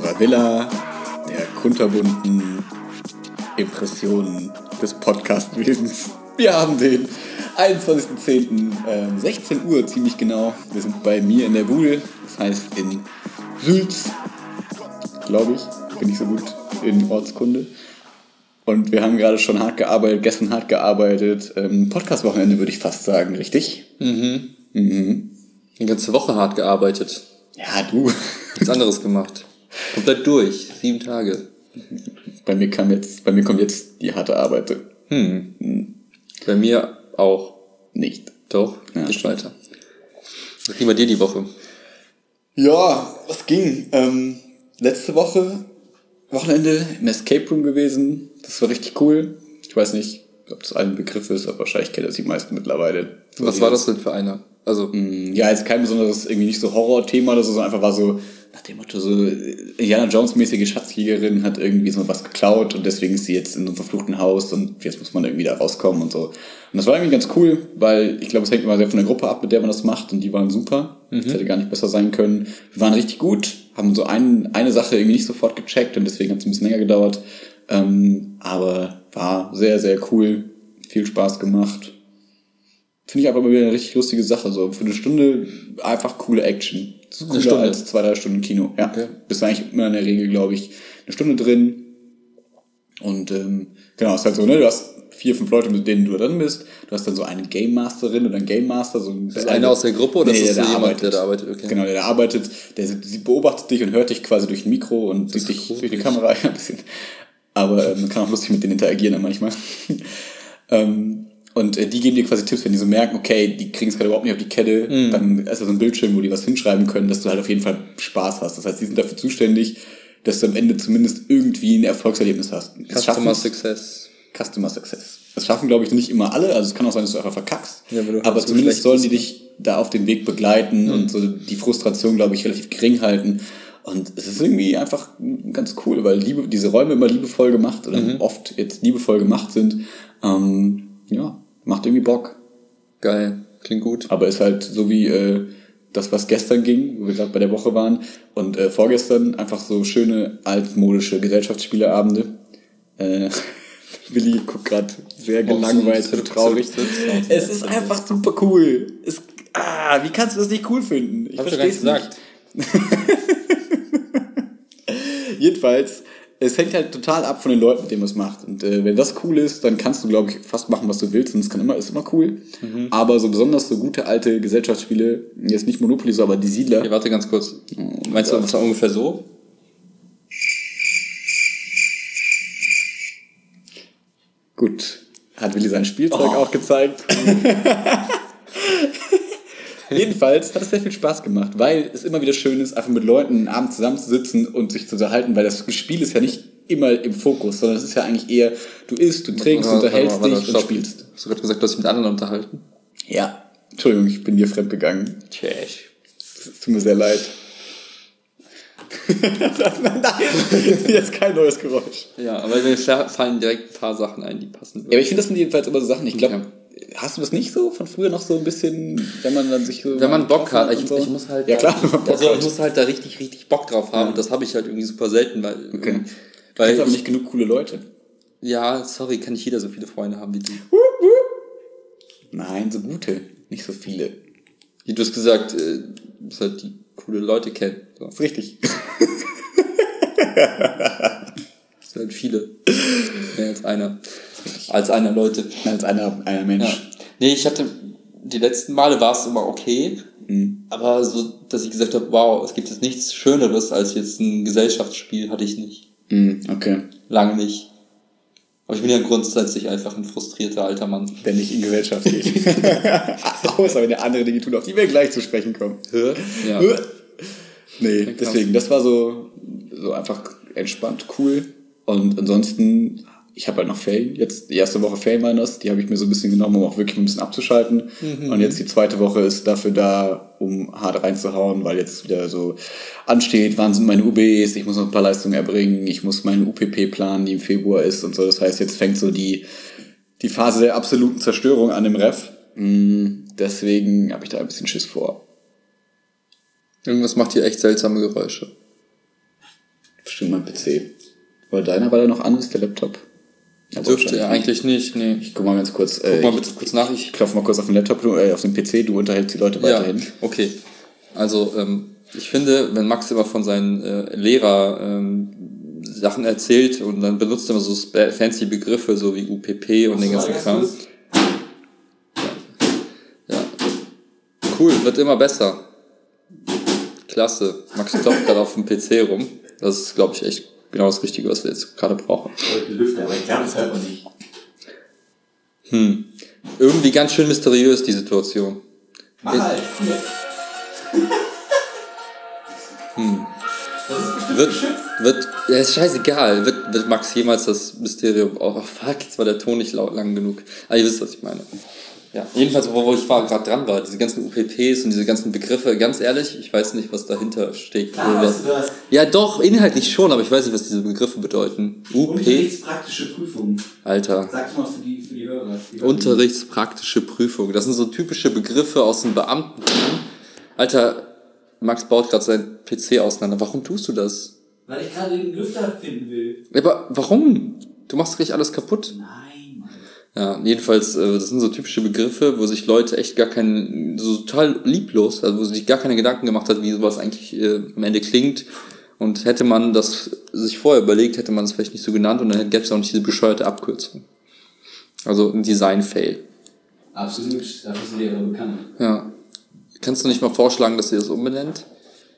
unserer Villa, der kunterbunten Impressionen des Podcastwesens. Wir haben den 21.10. 16 Uhr ziemlich genau. Wir sind bei mir in der Bude, das heißt in Sülz, glaube ich, bin ich so gut in Ortskunde. Und wir haben gerade schon hart gearbeitet, gestern hart gearbeitet. Podcast-Wochenende würde ich fast sagen, richtig? Die ganze Woche hart gearbeitet. Ja, du. Nichts anderes gemacht. Komplett durch. 7 Tage. Bei mir kommt jetzt die harte Arbeit. Bei mir auch. Nicht. Doch, Ja, geht weiter. Was ging bei dir die Woche? Ja, was ging? Letzte Woche, Wochenende im Escape Room gewesen. Das war richtig cool. Ich weiß nicht, ob das ein Begriff ist, aber wahrscheinlich kennen das die meisten mittlerweile. Was war das denn für einer? Also, ja, jetzt kein besonderes, irgendwie nicht so Horror-Thema oder so, sondern einfach war so, nach dem Motto, so Indiana Jones-mäßige Schatzjägerin hat irgendwie so was geklaut und deswegen ist sie jetzt in einem verfluchten Haus und jetzt muss man irgendwie da rauskommen und so. Und das war irgendwie ganz cool, weil ich glaube, es hängt immer sehr von der Gruppe ab, mit der man das macht und die waren super. Das hätte gar nicht besser sein können. Wir waren richtig gut, haben so eine Sache irgendwie nicht sofort gecheckt und deswegen hat es ein bisschen länger gedauert. Aber war sehr, sehr cool, viel Spaß gemacht. Finde ich einfach mal wieder eine richtig lustige Sache. So für eine Stunde einfach coole Action. Das ist cooler als 2-3 Stunden Kino. Ja, okay. Bist eigentlich immer in der Regel, glaube ich, eine Stunde drin. Und genau, ist halt so, ne, du hast 4-5 Leute, mit denen du drin bist. Du hast dann so eine Game Masterin oder einen Game Master. So ist das einer aus der Gruppe oder ist das jemand, der da arbeitet? Okay. Genau, der da arbeitet. Der beobachtet dich und hört dich quasi durch ein Mikro und sieht dich durch die Kamera. Ja, ein bisschen. Aber man kann auch lustig mit denen interagieren dann manchmal. Und die geben dir quasi Tipps, wenn die so merken, okay, die kriegen es gerade überhaupt nicht auf die Kette, dann ist da so ein Bildschirm, wo die was hinschreiben können, dass du halt auf jeden Fall Spaß hast. Das heißt, die sind dafür zuständig, dass du am Ende zumindest irgendwie ein Erfolgserlebnis hast. Customer Success. Das schaffen, glaube ich, nicht immer alle. Also es kann auch sein, dass du einfach verkackst. Ja, aber zumindest sollen die dich da auf den Weg begleiten und so die Frustration, glaube ich, relativ gering halten. Und es ist irgendwie einfach ganz cool, weil diese Räume immer liebevoll gemacht oder oft jetzt liebevoll gemacht sind. Ja, macht irgendwie Bock. Geil, klingt gut. Aber ist halt so wie das, was gestern ging, wo wir gerade bei der Woche waren. Und vorgestern einfach so schöne altmodische Gesellschaftsspieleabende. Willi guckt gerade sehr gelangweilt und traurig. Es ist einfach super cool. Wie kannst du das nicht cool finden? Ich verstehe es nicht. Jedenfalls, es hängt halt total ab von den Leuten, mit denen man es macht. Und wenn das cool ist, dann kannst du, glaube ich, fast machen, was du willst. Und es ist immer cool. Aber so besonders so gute alte Gesellschaftsspiele, jetzt nicht Monopoly, so, aber die Siedler. Okay, warte ganz kurz. Meinst du, das war ungefähr so? Gut. Hat Willi sein Spielzeug auch gezeigt. Jedenfalls hat es sehr viel Spaß gemacht, weil es immer wieder schön ist, einfach mit Leuten abends zusammenzusitzen und sich zu unterhalten, weil das Spiel ist ja nicht immer im Fokus, sondern es ist ja eigentlich eher, du isst, du trinkst, du unterhältst dich und spielst. Hast du gerade gesagt, du hast dich mit anderen unterhalten? Ja. Entschuldigung, ich bin dir fremd gegangen. Es tut mir sehr leid. Nein, jetzt kein neues Geräusch. Ja, aber mir fallen direkt ein paar Sachen ein, die passen würden. Ja, aber ich finde, das sind jedenfalls immer so Sachen, ich glaube, hast du das nicht so von früher noch so ein bisschen, wenn man dann sich so... Wenn man Bock hat, ich muss halt... Ja klar, ich muss halt da richtig, richtig Bock drauf haben. Und das habe ich halt irgendwie super selten, weil... Okay. Weil es aber nicht genug coole Leute. Ja, sorry, kann nicht jeder so viele Freunde haben wie du. Nein, so gute, nicht so viele. Du hast gesagt, du musst halt die coole Leute kennen. So. Das ist richtig. Das sind halt viele. Mehr als einer. Als einer Leute. Als einer Mensch. Ja. Nee, ich hatte, die letzten Male war es immer okay. Aber so, dass ich gesagt habe, wow, es gibt jetzt nichts Schöneres als jetzt ein Gesellschaftsspiel, hatte ich nicht. Okay. Lange nicht. Aber ich bin ja grundsätzlich einfach ein frustrierter alter Mann. Der nicht in Gesellschaft geht. Außer wenn der andere Dinge tun, auf die wir gleich zu sprechen kommen. Ja. Nee, deswegen, das war so einfach entspannt, cool. Und ansonsten, ich habe halt noch Ferien. Jetzt, die erste Woche Ferien waren das, die habe ich mir so ein bisschen genommen, um auch wirklich ein bisschen abzuschalten. Und jetzt die zweite Woche ist dafür da, um hart reinzuhauen, weil jetzt wieder so ansteht, wann sind meine UBs, ich muss noch ein paar Leistungen erbringen, ich muss meine UPP planen, die im Februar ist und so. Das heißt, jetzt fängt so die Phase der absoluten Zerstörung an im Ref. Deswegen habe ich da ein bisschen Schiss vor. Irgendwas macht hier echt seltsame Geräusche. Bestimmt mein PC. Oder deiner, weil er noch an ist, der Laptop? Dürfte er eigentlich nicht, nee. Ich guck mal ganz kurz. Guck mal bitte kurz nach. Ich klopfe mal kurz auf den Laptop, auf den PC, du unterhältst die Leute weiterhin. Ja, okay. Also, ich finde, wenn Max immer von seinen Lehrer Sachen erzählt und dann benutzt er immer so fancy Begriffe, so wie UPP und den ganzen Kram. Ja. Cool, wird immer besser. Klasse. Max klopft gerade auf dem PC rum. Das ist, glaube ich, echt genau das Richtige, was wir jetzt gerade brauchen. Lüfter, aber ich glaube, das hört man nicht. Irgendwie ganz schön mysteriös, die Situation. Mach halt. Ja, ist scheißegal. Wird Max jemals das Mysterium... Oh, fuck, jetzt war der Ton nicht lang genug. Aber ihr wisst, was ich meine. Ja, jedenfalls, wo ich gerade dran war, diese ganzen UPPs und diese ganzen Begriffe, ganz ehrlich, ich weiß nicht, was dahinter steckt. Ja, doch, inhaltlich schon, aber ich weiß nicht, was diese Begriffe bedeuten. Unterrichtspraktische Prüfung. Alter. Sag's mal für die Hörer. Unterrichtspraktische Prüfung. Das sind so typische Begriffe aus dem Beamtentum. Alter, Max baut gerade seinen PC auseinander. Warum tust du das? Weil ich gerade den Lüfter finden will. Aber warum? Du machst gleich alles kaputt. Nein, Mann. Ja, jedenfalls, das sind so typische Begriffe, wo sich Leute echt gar keinen, so total lieblos, also wo sich gar keine Gedanken gemacht hat, wie sowas eigentlich am Ende klingt. Und hätte man das sich vorher überlegt, hätte man es vielleicht nicht so genannt und dann gäbe es auch nicht diese bescheuerte Abkürzung. Also ein Design-Fail. Absolut, dafür sind die aber bekannt. Ja. Kannst du nicht mal vorschlagen, dass ihr das umbenennt?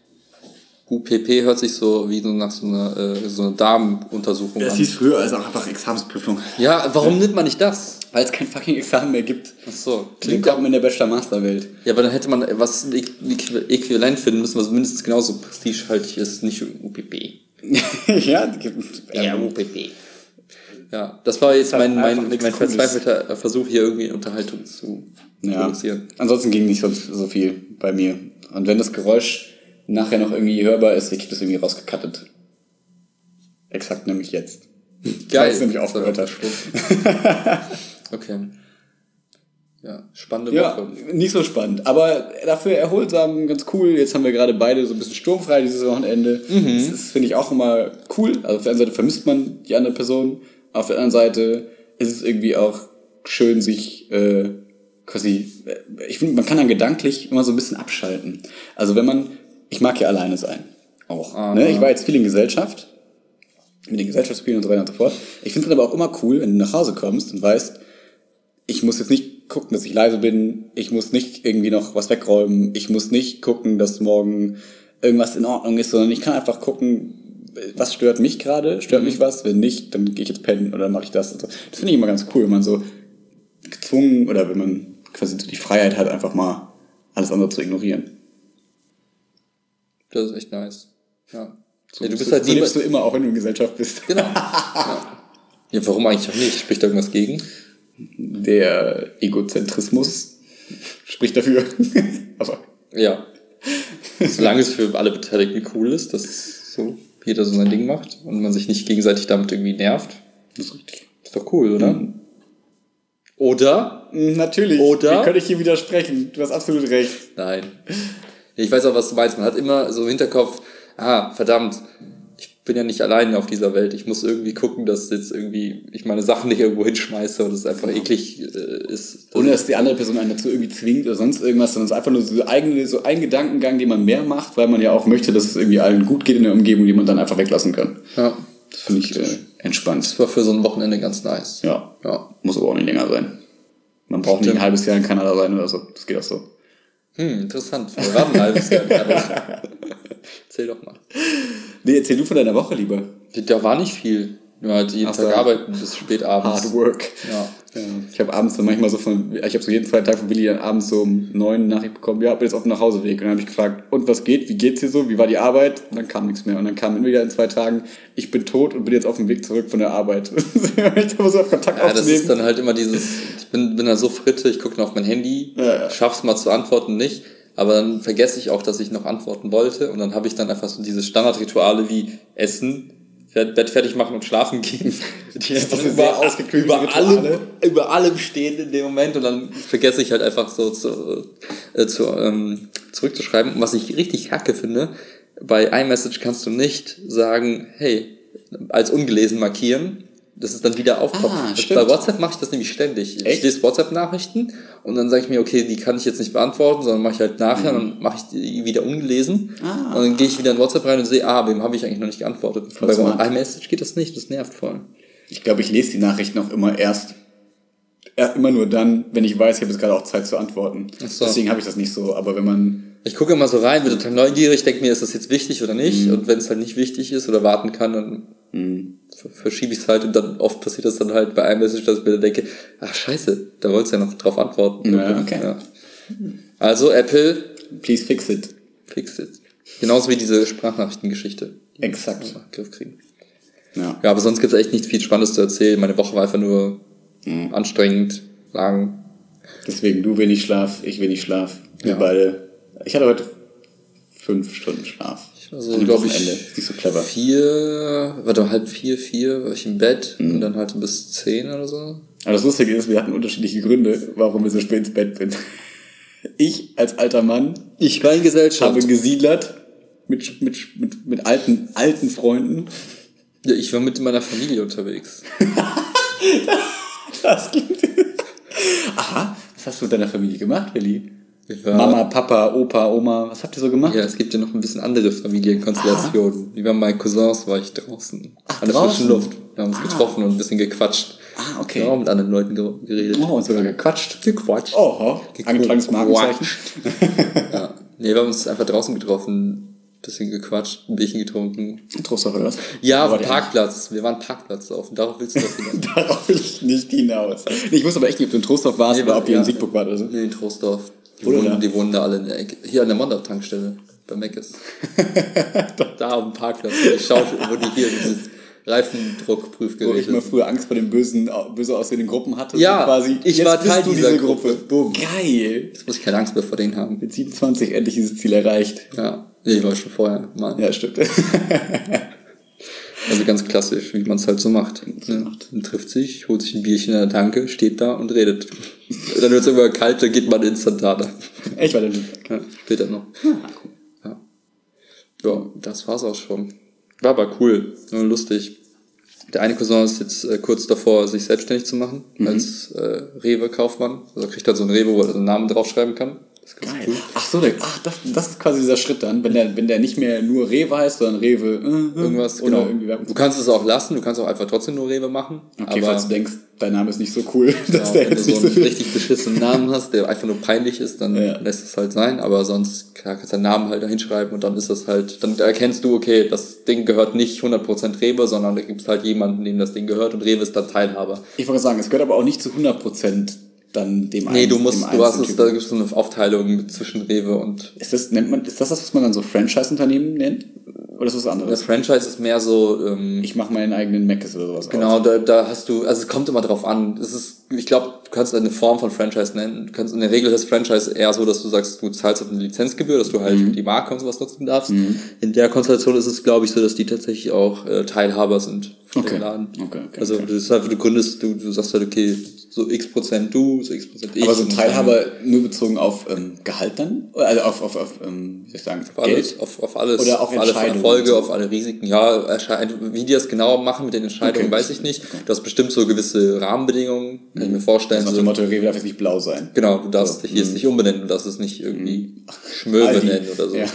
UPP hört sich so wie nach so einer Darmuntersuchung an. Das hieß früher also auch einfach Examensprüfung. Ja, warum nimmt man nicht das? Weil es kein fucking Examen mehr gibt. Ach so. Klingt kaum in der Bachelor-Master-Welt. Ja, aber dann hätte man was äquivalent finden müssen, was mindestens genauso prestigehaltig ist, nicht UPP. Ja, UPP. Ja, das war jetzt mein nichts verzweifelter Versuch, hier irgendwie Unterhaltung zu produzieren. Ansonsten ging nicht so viel bei mir. Und wenn das Geräusch nachher noch irgendwie hörbar ist, ich krieg das irgendwie rausgekattet. Exakt nämlich jetzt. Geil. Weil es nämlich aufgehört hat. Okay. Ja, spannende Ja, Woche. nicht so spannend, aber dafür erholsam, ganz cool. Jetzt haben wir gerade beide so ein bisschen sturmfrei dieses Wochenende. Das ist, finde ich, auch immer cool. Also auf der einen Seite vermisst man die andere Person, auf der anderen Seite ist es irgendwie auch schön, sich ich finde, man kann dann gedanklich immer so ein bisschen abschalten. Also ich mag ja alleine sein, auch. Ne? Ich war jetzt viel in Gesellschaft, mit den Gesellschaftsspielen und so weiter und so fort. Ich finde es aber auch immer cool, wenn du nach Hause kommst und weißt, ich muss jetzt nicht gucken, dass ich leise bin, ich muss nicht irgendwie noch was wegräumen, ich muss nicht gucken, dass morgen irgendwas in Ordnung ist, sondern ich kann einfach gucken, was stört mich gerade, stört mich was, wenn nicht, dann gehe ich jetzt pennen oder mache ich das. Und so. Das finde ich immer ganz cool, wenn man so gezwungen oder wenn man quasi die Freiheit hat, einfach mal alles andere zu ignorieren. Das ist echt nice. Ja. So, ja, du bist halt so lebst du immer, auch wenn du in Gesellschaft bist. Genau. Ja, warum eigentlich auch nicht? Spricht da irgendwas gegen? Der Egozentrismus spricht dafür. Aber ja. Solange es für alle Beteiligten cool ist, dass so jeder so sein Ding macht und man sich nicht gegenseitig damit irgendwie nervt. das ist richtig. Ist doch cool, oder? Oder? Natürlich. Oder? Wie könnte ich hier widersprechen? Du hast absolut recht. Nein. Ich weiß auch, was du meinst. Man hat immer so im Hinterkopf, verdammt, ich bin ja nicht alleine auf dieser Welt. Ich muss irgendwie gucken, dass jetzt irgendwie ich meine Sachen nicht irgendwo hinschmeiße und es einfach eklig ist. Ohne dass die andere Person einen dazu irgendwie zwingt oder sonst irgendwas, sondern es ist einfach nur so ein Gedankengang, den man mehr macht, weil man ja auch möchte, dass es irgendwie allen gut geht in der Umgebung, die man dann einfach weglassen kann. Ja. Das finde ich entspannt. Das war für so ein Wochenende ganz nice. Ja. Muss aber auch nicht länger sein. Man braucht nicht ein halbes Jahr in Kanada sein oder so. Das geht auch so. Interessant. Wir waren ein halbes Jahr in Kanada. Erzähl doch mal. Nee, erzähl du von deiner Woche lieber. Da war nicht viel. Nur halt jeden Tag arbeiten bis spät abends. Hard work. Ja. Ich habe abends dann manchmal ich habe so jeden Freitag von Willi dann abends so um 9 Nachricht bekommen, ja, bin jetzt auf dem Nachhauseweg. Und dann habe ich gefragt, und was geht? Wie geht's dir so? Wie war die Arbeit? Und dann kam nichts mehr. Und dann kam wieder in 2 Tagen, ich bin tot und bin jetzt auf dem Weg zurück von der Arbeit. Ich habe so auf Kontakt aufzunehmen. Das ist dann halt immer dieses, ich bin da so fritte, ich gucke noch auf mein Handy, schaff's mal zu antworten, nicht. Aber dann vergesse ich auch, dass ich noch antworten wollte. Und dann habe ich dann einfach so diese Standardrituale wie Essen, Bett fertig machen und schlafen gehen. Die einfach über allem stehen in dem Moment. Und dann vergesse ich halt einfach so zurückzuschreiben. Und was ich richtig kacke finde, bei iMessage kannst du nicht sagen, hey, als ungelesen markieren, dass es dann wieder aufpoppt. Bei WhatsApp mache ich das nämlich ständig. Ich lese WhatsApp-Nachrichten und dann sage ich mir, okay, die kann ich jetzt nicht beantworten, sondern mache ich halt nachher und dann mache ich die wieder ungelesen. Und dann gehe ich wieder in WhatsApp rein und sehe, wem habe ich eigentlich noch nicht geantwortet. Bei iMessage geht das nicht, das nervt voll. Ich glaube, ich lese die Nachrichten auch immer immer nur dann, wenn ich weiß, ich habe jetzt gerade auch Zeit zu antworten. So. Deswegen habe ich das nicht so, aber wenn man... Ich gucke immer so rein, bin total neugierig, denke mir, ist das jetzt wichtig oder nicht? Und wenn es halt nicht wichtig ist oder warten kann, dann verschiebe ich es halt und dann oft passiert das dann halt bei iMessage, dass ich mir denke, ach scheiße, da wolltest du ja noch drauf antworten. Ja, okay. Ja. Also Apple, please fix it. Fix it. Genauso wie diese Sprachnachrichtengeschichte. Exakt. Griff kriegen. Ja, aber sonst gibt es echt nicht viel Spannendes zu erzählen. Meine Woche war einfach nur anstrengend, lang. Deswegen, du wenig Schlaf, ich wenig Schlaf. Wir beide. Ich hatte heute 5 Stunden Schlaf. Also, glaube ich, ist nicht so clever. 4 war ich im Bett und dann halt bis 10 oder so. Aber das Lustige ist, wir hatten unterschiedliche Gründe, warum wir so spät ins Bett sind. Ich als alter Mann, ich war in Gesellschaft, habe gesiedlert mit alten Freunden. Ja, ich war mit meiner Familie unterwegs. Das klingt... Aha, was hast du mit deiner Familie gemacht, Willi? Mama, Papa, Opa, Oma, was habt ihr so gemacht? Ja, es gibt ja noch ein bisschen andere Familienkonstellationen. Wie bei meinen Cousins war ich draußen. An der frischen Luft. Wir haben uns getroffen und ein bisschen gequatscht. Okay. Ja, mit anderen Leuten geredet. Oh, und sogar gequatscht. Oh, eingetragenes Markenzeichen. Ja. Nee, wir haben uns einfach draußen getroffen, ein bisschen gequatscht, ein Bierchen getrunken. Trostdorf oder was? Ja, auf dem Parkplatz. Wir waren Parkplatz auf. Darauf willst du doch hinaus. Darauf will ich nicht hinaus. Ich wusste aber echt nicht, ob du in Trostdorf warst oder ob ihr in Siegburg wart oder so. Nee, in Trostdorf. Die wohnen da alle in der Ecke. Hier an der Monda-Tankstelle, bei Meckes. Da auf dem Parkplatz, wo die hier dieses Reifendruckprüfgerät. Wo ich mal früher Angst vor den böse aussehenden Gruppen hatte. Ja, quasi, ich war Teil dieser Gruppe. Boom. Geil. Jetzt muss ich keine Angst mehr vor denen haben. Mit 27 endlich dieses Ziel erreicht. Ja, ich war schon vorher. Mann. Ja, stimmt. Also ganz klassisch, wie man es halt so macht. Man trifft sich, holt sich ein Bierchen in der Tanke, steht da und redet. Dann wird es irgendwann kalt, dann geht man instantaner. Echt, war denn? Ja, später noch. Ja, das war's auch schon. War aber cool, lustig. Der eine Cousin ist jetzt kurz davor, sich selbstständig zu machen, als Rewe-Kaufmann. Also kriegt halt so ein Rewe, wo er seinen Namen draufschreiben kann. Das ist ganz Geil. cool. Ach so, das ist quasi dieser Schritt dann, wenn der nicht mehr nur Rewe heißt, sondern Rewe irgendwas, oder genau. irgendwie. Du kannst es auch lassen, du kannst auch einfach trotzdem nur Rewe machen. Okay, aber falls du denkst, dein Name ist nicht so cool, dass genau, der wenn jetzt du nicht so so einen viel... richtig beschissenen Namen hast, der einfach nur peinlich ist, dann lässt es halt sein, aber sonst kannst du deinen Namen halt da hinschreiben und dann ist das halt, dann erkennst du, okay, das Ding gehört nicht 100% Rewe, sondern da gibt es halt jemanden, dem das Ding gehört und Rewe ist dann Teilhaber. Ich wollte sagen, es gehört aber auch nicht zu 100% dann dem Nee, da gibt es so eine Aufteilung zwischen Rewe und... Ist das, was man dann so Franchise-Unternehmen nennt? Oder ist das was anderes? Das Franchise ist mehr so... ich mache meinen eigenen Mc's oder sowas. Genau, da hast du... Also es kommt immer drauf an. Ich glaube, du kannst eine Form von Franchise nennen. In der Regel ist Franchise eher so, dass du sagst, du zahlst auf eine Lizenzgebühr, dass du halt die Marke und sowas nutzen darfst. In der Konstellation ist es, glaube ich, so, dass die tatsächlich auch Teilhaber sind von dem Laden. Okay, also das ist halt, du gründest, du sagst halt, okay, so X% du, so X% ich. Aber so Teilhaber nur bezogen auf Gehalt dann? Also auf wie soll ich sagen, auf Geld? Alles, auf alles. Oder auf alle Entscheidungen? Erfolge, auf alle Risiken. Ja, wie die das genau machen mit den Entscheidungen, weiß ich nicht. Du hast bestimmt so gewisse Rahmenbedingungen, kann ich mir vorstellen. Nach dem Motto, Rewe darf jetzt nicht blau sein. Genau, du darfst dich jetzt nicht umbenennen, du darfst es nicht irgendwie Schmöwe nennen oder so. Ja.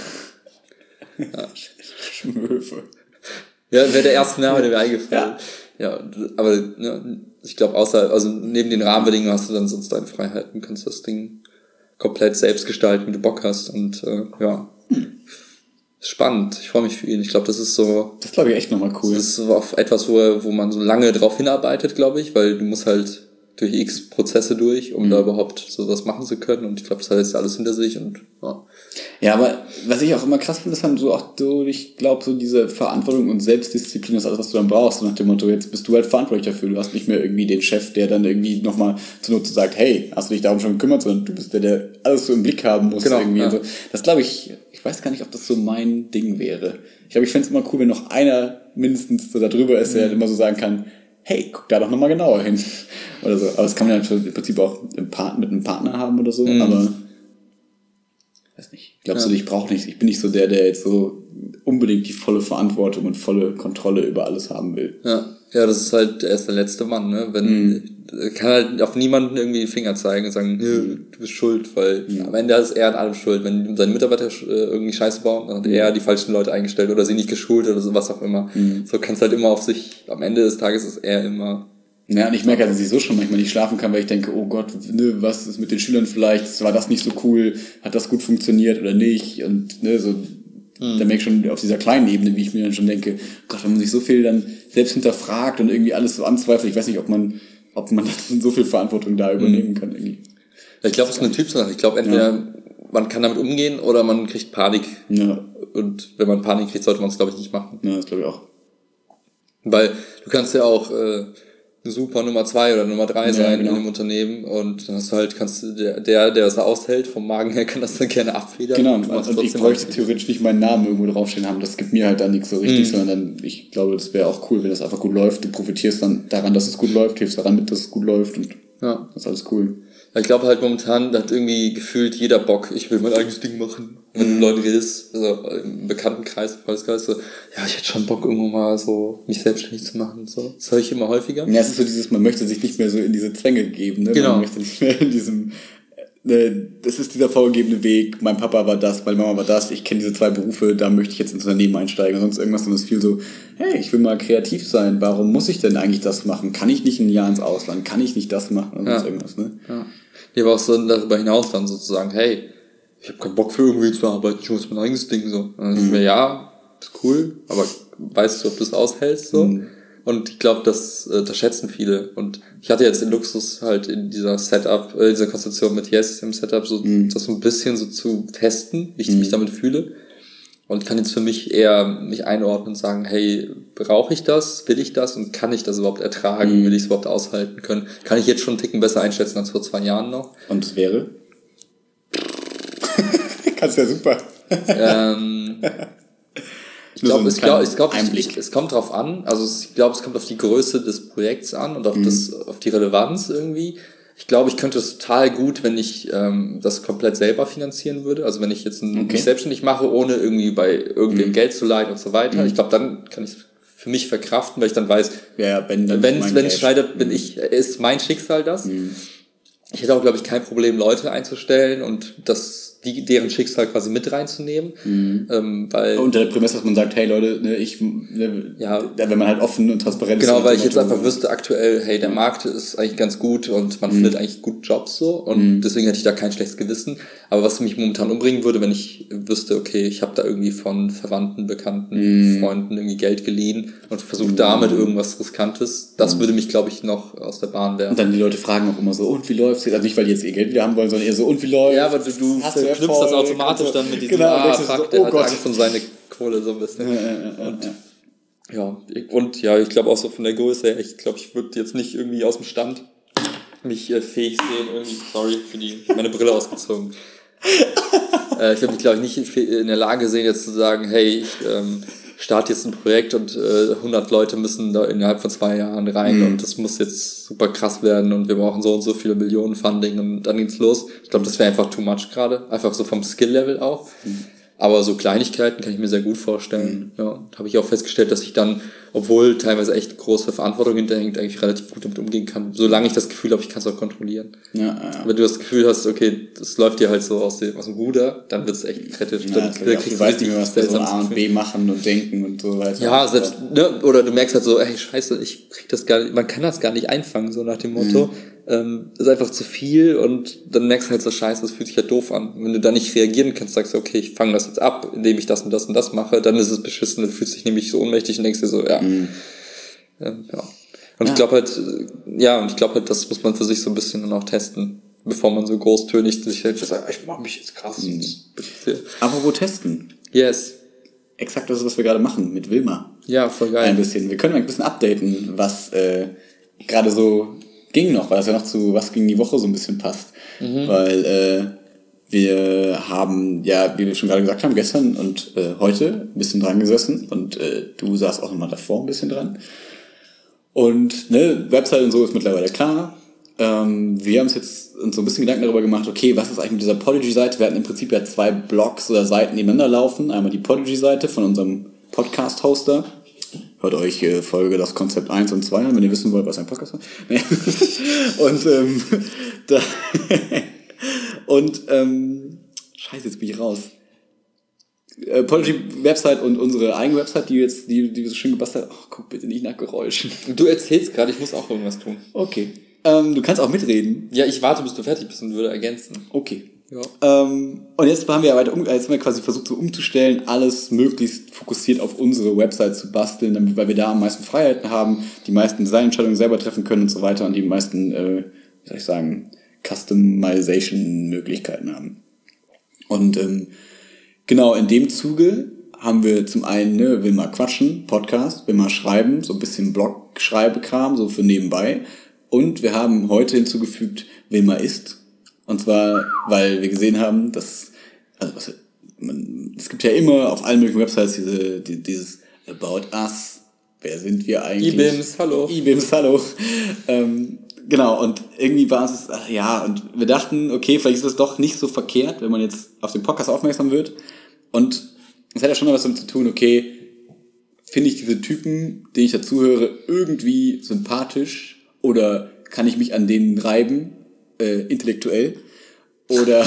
Schmöwe. Ja, wäre der erste Name, der mir eingefallen. Ja, aber ich glaube, also neben den Rahmenbedingungen hast du dann sonst deine Freiheiten, kannst das Ding komplett selbst gestalten, wie du Bock hast und spannend. Ich freue mich für ihn. Ich glaube, das ist so... Das glaube ich echt nochmal cool. Das ist so auf etwas, wo man so lange drauf hinarbeitet, glaube ich, weil du musst halt durch x Prozesse durch, um da überhaupt sowas machen zu können und ich glaube, das hat jetzt alles hinter sich und Ja, aber was ich auch immer krass finde, ist dann so auch so, ich glaube, so diese Verantwortung und Selbstdisziplin ist alles, was du dann brauchst. So nach dem Motto, jetzt bist du halt verantwortlich dafür. Du hast nicht mehr irgendwie den Chef, der dann irgendwie nochmal zur Not sagt, hey, hast du dich darum schon gekümmert, sondern du bist der alles so im Blick haben muss. Genau, irgendwie. ja. Also, das glaube ich weiß gar nicht, ob das so mein Ding wäre. Ich glaube, ich fände es immer cool, wenn noch einer mindestens so da drüber ist, der immer so sagen kann, hey, guck da doch nochmal genauer hin. Oder so. Aber das kann man ja im Prinzip auch mit einem Partner haben oder so, aber nicht. Glaubst du, ich brauche nicht, ich bin nicht so der jetzt so unbedingt die volle Verantwortung und volle Kontrolle über alles haben will. Ja, das ist halt erst der letzte Mann, ne? Kann halt auf niemanden irgendwie den Finger zeigen und sagen, du bist schuld, weil am Ende ist er an allem schuld. Wenn seine Mitarbeiter irgendwie Scheiße bauen, dann hat er die falschen Leute eingestellt oder sie nicht geschult oder so, was auch immer. So kannst halt immer auf sich, am Ende des Tages ist er immer. Ja, und ich merke, dass ich so schon manchmal nicht schlafen kann, weil ich denke, oh Gott, ne, was ist mit den Schülern vielleicht, war das nicht so cool, hat das gut funktioniert oder nicht, und ne, so, da merke ich schon auf dieser kleinen Ebene, wie ich mir dann schon denke, Gott, wenn man sich so viel dann selbst hinterfragt und irgendwie alles so anzweifelt, ich weiß nicht, ob man so viel Verantwortung da übernehmen kann irgendwie. Ja, ich glaube, das ist eine Typsache. Ich glaube, entweder man kann damit umgehen oder man kriegt Panik. Ja. Und wenn man Panik kriegt, sollte man es, glaube ich, nicht machen. Ja, das glaube ich auch. Weil du kannst ja auch super Nummer 2 oder Nummer 3 sein in einem Unternehmen, und dann hast du halt, der das da aushält, vom Magen her, kann das dann gerne abfedern. Genau, und ich bräuchte theoretisch nicht meinen Namen irgendwo draufstehen haben, das gibt mir halt dann nichts so richtig, sondern dann, ich glaube, das wäre auch cool, wenn das einfach gut läuft, du profitierst dann daran, dass es gut läuft, hilfst daran mit, dass es gut läuft, und das ist alles cool. Ich glaube halt momentan, da hat irgendwie gefühlt jeder Bock, ich will mein eigenes Ding machen. Wenn du Leute redest, also im Bekanntenkreis, im Freundeskreis, so, ja, ich hätte schon Bock, irgendwo mal so mich selbstständig zu machen. So. Das höre ich immer häufiger. Ja, es ist so dieses, man möchte sich nicht mehr so in diese Zwänge geben, ne? Genau. Man möchte nicht mehr in diesem, das ist dieser vorgegebene Weg, mein Papa war das, meine Mama war das, ich kenne diese 2 Berufe, da möchte ich jetzt ins Unternehmen einsteigen und sonst irgendwas, sondern es ist viel so, hey, ich will mal kreativ sein, warum muss ich denn eigentlich das machen? Kann ich nicht ein Jahr ins Ausland? Kann ich nicht das machen? Und sonst irgendwas, ne? Ja. Nee, aber auch so darüber hinaus dann sozusagen, hey, ich habe keinen Bock für irgendwie zu arbeiten, ich muss mein eigenes Ding so. Und dann denke ich mir, ja, ist cool, aber weißt du, ob du es aushältst so? Und ich glaube, das schätzen viele. Und ich hatte jetzt den Luxus halt in dieser dieser Konstellation mit Yes im Setup so das so ein bisschen so zu testen, wie ich mich damit fühle. Und kann jetzt für mich eher mich einordnen und sagen, hey, brauche ich das? Will ich das? Und kann ich das überhaupt ertragen? Will ich es überhaupt aushalten können? Kann ich jetzt schon einen Ticken besser einschätzen als vor 2 Jahren noch? Und es wäre? Kannst ja super. Ich glaube, es kommt drauf an. Also ich glaube, es kommt auf die Größe des Projekts an und auf die Relevanz irgendwie. Ich glaube, ich könnte es total gut, wenn ich das komplett selber finanzieren würde. Also wenn ich jetzt mich selbstständig mache, ohne irgendwie bei irgendwem Geld zu leihen und so weiter. Ich glaube, dann kann ich es für mich verkraften, weil ich dann weiß, wenn es scheitert, ist mein Schicksal das. Ich hätte auch, glaube ich, kein Problem, Leute einzustellen und deren Schicksal quasi mit reinzunehmen. Weil unter der Prämisse, dass man sagt, hey Leute, wenn man halt offen und transparent ist. Genau, weil ich jetzt einfach wüsste aktuell, hey, der Markt ist eigentlich ganz gut und man findet eigentlich gut Jobs so, und deswegen hätte ich da kein schlechtes Gewissen. Aber was mich momentan umbringen würde, wenn ich wüsste, okay, ich habe da irgendwie von Verwandten, Bekannten, Freunden irgendwie Geld geliehen und versuche damit irgendwas Riskantes, das würde mich, glaube ich, noch aus der Bahn werfen. Und dann die Leute fragen auch immer so, und wie läuft's? Also nicht, weil die jetzt ihr Geld wieder haben wollen, sondern eher so, und wie läuft's? Ja, aber du verknüpfst das automatisch dann mit diesem, der hat Angst um seine Kohle so ein bisschen. Ich glaube auch so von der Größe her, ich glaube, ich würde jetzt nicht irgendwie aus dem Stand mich fähig sehen, irgendwie, sorry, meine Brille ausgezogen. Ich würde mich, glaube ich, nicht in der Lage sehen, jetzt zu sagen, hey, ich starte jetzt ein Projekt und 100 Leute müssen da innerhalb von 2 Jahren rein und das muss jetzt super krass werden und wir brauchen so und so viele Millionen Funding und dann geht's los. Ich glaube, das wäre einfach too much gerade, einfach so vom Skill-Level auch. Aber so Kleinigkeiten kann ich mir sehr gut vorstellen. Ja, habe ich auch festgestellt, dass ich dann, obwohl teilweise echt große Verantwortung hinterhängt, eigentlich relativ gut damit umgehen kann. Solange ich das Gefühl habe, ich kann es auch kontrollieren. Wenn du das Gefühl hast, okay, das läuft dir halt so aus dem Ruder, dann wird es echt kritisch. Ja, du weißt nicht mehr, was wir so A und B machen und denken und so weiter. Ja, selbst, ne, oder du merkst halt so, ey, scheiße, ich krieg das gar nicht, man kann das gar nicht einfangen, so nach dem Motto. Ist einfach zu viel und dann merkst du halt so, scheiße, das fühlt sich halt doof an. Wenn du da nicht reagieren kannst, sagst du, okay, ich fange das jetzt ab, indem ich das und das und das mache, dann ist es beschissen, dann fühlst du dich nämlich so ohnmächtig und denkst dir so, ja. Und ich glaube halt, das muss man für sich so ein bisschen dann auch testen, bevor man so großtönig sich halt sagt, ich mach mich jetzt krass. Apropos testen. Yes. Exakt das ist, was wir gerade machen mit Wilma. Ja, voll geil. Ein bisschen. Wir können ein bisschen updaten, was gerade so ging noch, weil das ja noch zu was ging die Woche so ein bisschen passt. Weil wir haben, ja, wie wir schon gerade gesagt haben, gestern und heute ein bisschen dran gesessen und du saßt auch nochmal davor ein bisschen dran. Und Website und so ist mittlerweile klar. Wir haben uns jetzt so ein bisschen Gedanken darüber gemacht, okay, was ist eigentlich mit dieser Podigy-Seite? Wir hatten im Prinzip ja 2 Blogs oder Seiten nebeneinander laufen. Einmal die Podigy-Seite von unserem Podcast-Hoster. Hört euch Folge das Konzept 1 und 2 an, wenn ihr wissen wollt, was ein Podcast ist. Nee. Scheiße, jetzt bin ich raus. Podigy-Website und unsere eigene Website, die wir so schön gebastelt haben. Oh, guck bitte nicht nach Geräuschen. Du erzählst gerade, ich muss auch irgendwas tun. Okay. Du kannst auch mitreden. Ja, ich warte, bis du fertig bist und würde ergänzen. Okay. Ja. Und jetzt haben wir jetzt haben wir quasi versucht, so umzustellen, alles möglichst fokussiert auf unsere Website zu basteln, weil wir da am meisten Freiheiten haben, die meisten Designentscheidungen selber treffen können und so weiter und die meisten, Customization-Möglichkeiten haben. Und genau in dem Zuge haben wir zum einen, will mal quatschen, Podcast, will mal schreiben, so ein bisschen Blog-Schreibekram, so für nebenbei. Und wir haben heute hinzugefügt, will mal isst. Und zwar, weil wir gesehen haben, dass, es gibt ja immer auf allen möglichen Websites dieses About Us, wer sind wir eigentlich? IBIMS, hallo. Genau, und irgendwie war es, und wir dachten, okay, vielleicht ist es doch nicht so verkehrt, wenn man jetzt auf den Podcast aufmerksam wird. Und es hat ja schon noch was damit zu tun, okay, finde ich diese Typen, denen ich dazuhöre, irgendwie sympathisch oder kann ich mich an denen reiben, intellektuell? Oder,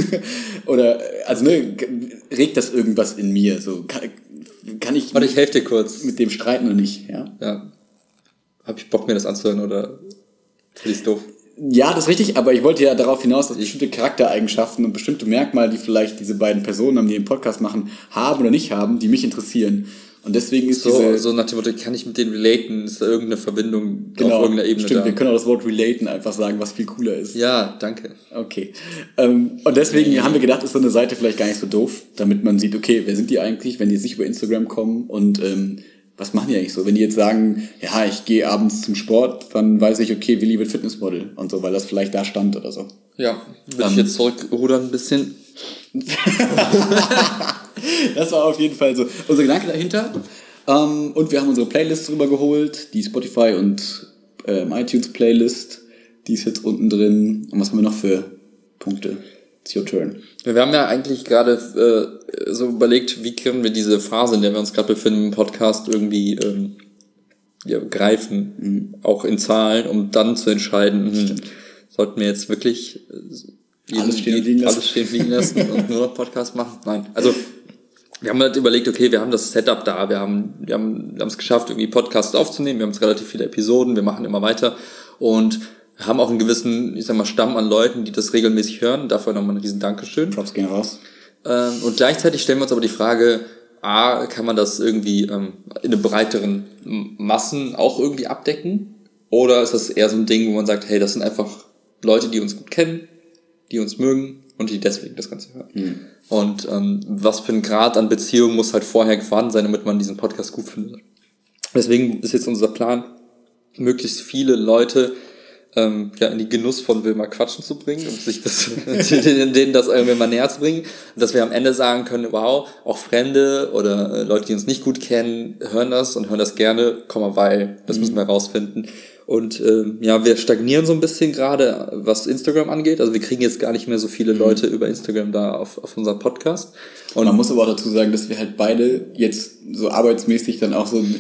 regt das irgendwas in mir? So, kann ich. Warte, ich helfe dir kurz. Mit dem streiten oder nicht, ja? Ja. Hab ich Bock, mir das anzuhören oder finde ich's doof? Ja, das ist richtig, aber ich wollte ja darauf hinaus, dass bestimmte Charaktereigenschaften und bestimmte Merkmale, die vielleicht diese beiden Personen haben, die den Podcast machen, haben oder nicht haben, die mich interessieren. Und deswegen ist so nach dem Motto, kann ich mit denen relaten? Ist da irgendeine Verbindung auf irgendeiner Ebene stimmt, da? Wir können auch das Wort relaten einfach sagen, was viel cooler ist. Ja, danke. Okay. Und deswegen haben wir gedacht, ist so eine Seite vielleicht gar nicht so doof, damit man sieht, okay, wer sind die eigentlich, wenn die jetzt nicht über Instagram kommen und was machen die eigentlich so? Wenn die jetzt sagen, ja, ich gehe abends zum Sport, dann weiß ich, okay, Willi wird Fitnessmodel und so, weil das vielleicht da stand oder so. Ja, will ich jetzt zurückrudern ein bisschen. Das war auf jeden Fall so unser Gedanke dahinter. Und wir haben unsere Playlist drüber geholt, die Spotify und iTunes Playlist, die ist jetzt unten drin. Und was haben wir noch für Punkte? It's your turn. Wir haben ja eigentlich gerade so überlegt, wie können wir diese Phase, in der wir uns gerade befinden im Podcast, irgendwie greifen, auch in Zahlen, um dann zu entscheiden, sollten wir jetzt wirklich alles stehen liegen lassen und nur noch Podcast machen? Nein. Also wir haben halt überlegt, okay, wir haben das Setup da, wir haben es geschafft, irgendwie Podcasts aufzunehmen, wir haben jetzt relativ viele Episoden, wir machen immer weiter und haben auch einen gewissen, Stamm an Leuten, die das regelmäßig hören. Dafür nochmal ein riesen Dankeschön. Props gehen raus. Und gleichzeitig stellen wir uns aber die Frage, kann man das irgendwie in einem breiteren Massen auch irgendwie abdecken? Oder ist das eher so ein Ding, wo man sagt, hey, das sind einfach Leute, die uns gut kennen, die uns mögen und die deswegen das Ganze hören. Und was für ein Grad an Beziehung muss halt vorher vorhanden sein, damit man diesen Podcast gut findet. Deswegen ist jetzt unser Plan, möglichst viele Leute in die Genuss von Will mal quatschen zu bringen und sich denen das irgendwie mal näher zu bringen. Und dass wir am Ende sagen können, wow, auch Fremde oder Leute, die uns nicht gut kennen, hören das und hören das gerne, weil, das müssen wir herausfinden. Und wir stagnieren so ein bisschen gerade, was Instagram angeht. Also wir kriegen jetzt gar nicht mehr so viele Leute über Instagram da auf unseren Podcast. Und man muss aber auch dazu sagen, dass wir halt beide jetzt so arbeitsmäßig dann auch so...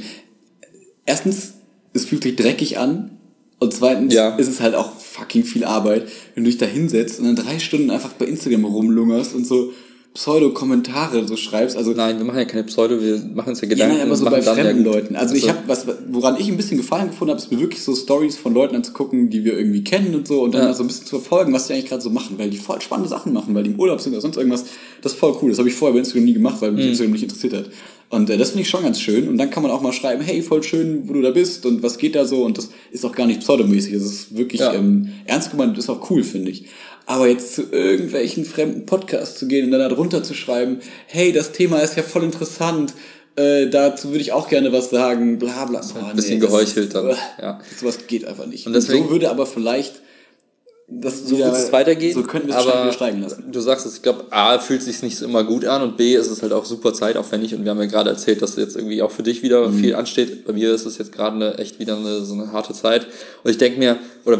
Erstens, es fühlt sich dreckig an. Und zweitens ist es halt auch fucking viel Arbeit, wenn du dich da hinsetzt und dann 3 Stunden einfach bei Instagram rumlungerst und so Pseudo-Kommentare so schreibst. Also nein, wir machen ja keine Pseudo, wir machen uns ja Gedanken. Ja, aber so bei fremden Leuten. Also ich habe woran ich ein bisschen Gefallen gefunden habe, ist mir wirklich so Stories von Leuten anzugucken, die wir irgendwie kennen und so und dann so ein bisschen zu verfolgen, was die eigentlich gerade so machen, weil die voll spannende Sachen machen, weil die im Urlaub sind oder sonst irgendwas. Das ist voll cool. Das habe ich vorher bei Instagram nie gemacht, weil mich Instagram nicht interessiert hat. Und das finde ich schon ganz schön. Und dann kann man auch mal schreiben, hey, voll schön, wo du da bist und was geht da so. Und das ist auch gar nicht pseudomäßig. Das ist wirklich ernst gemeint, das ist auch cool, finde ich. Aber jetzt zu irgendwelchen fremden Podcasts zu gehen und dann da drunter zu schreiben, hey, das Thema ist ja voll interessant, dazu würde ich auch gerne was sagen, bla bla. Ein bisschen geheuchelt dann. Sowas geht einfach nicht. Und deswegen, so würde aber vielleicht so wird es weitergehen, so könnten wir es wieder steigen lassen. Du sagst es, ich glaube, A, fühlt es sich nicht so immer gut an und B, ist es halt auch super zeitaufwendig und wir haben ja gerade erzählt, dass jetzt irgendwie auch für dich wieder viel ansteht. Bei mir ist es jetzt gerade echt wieder so eine harte Zeit und ich denke mir, oder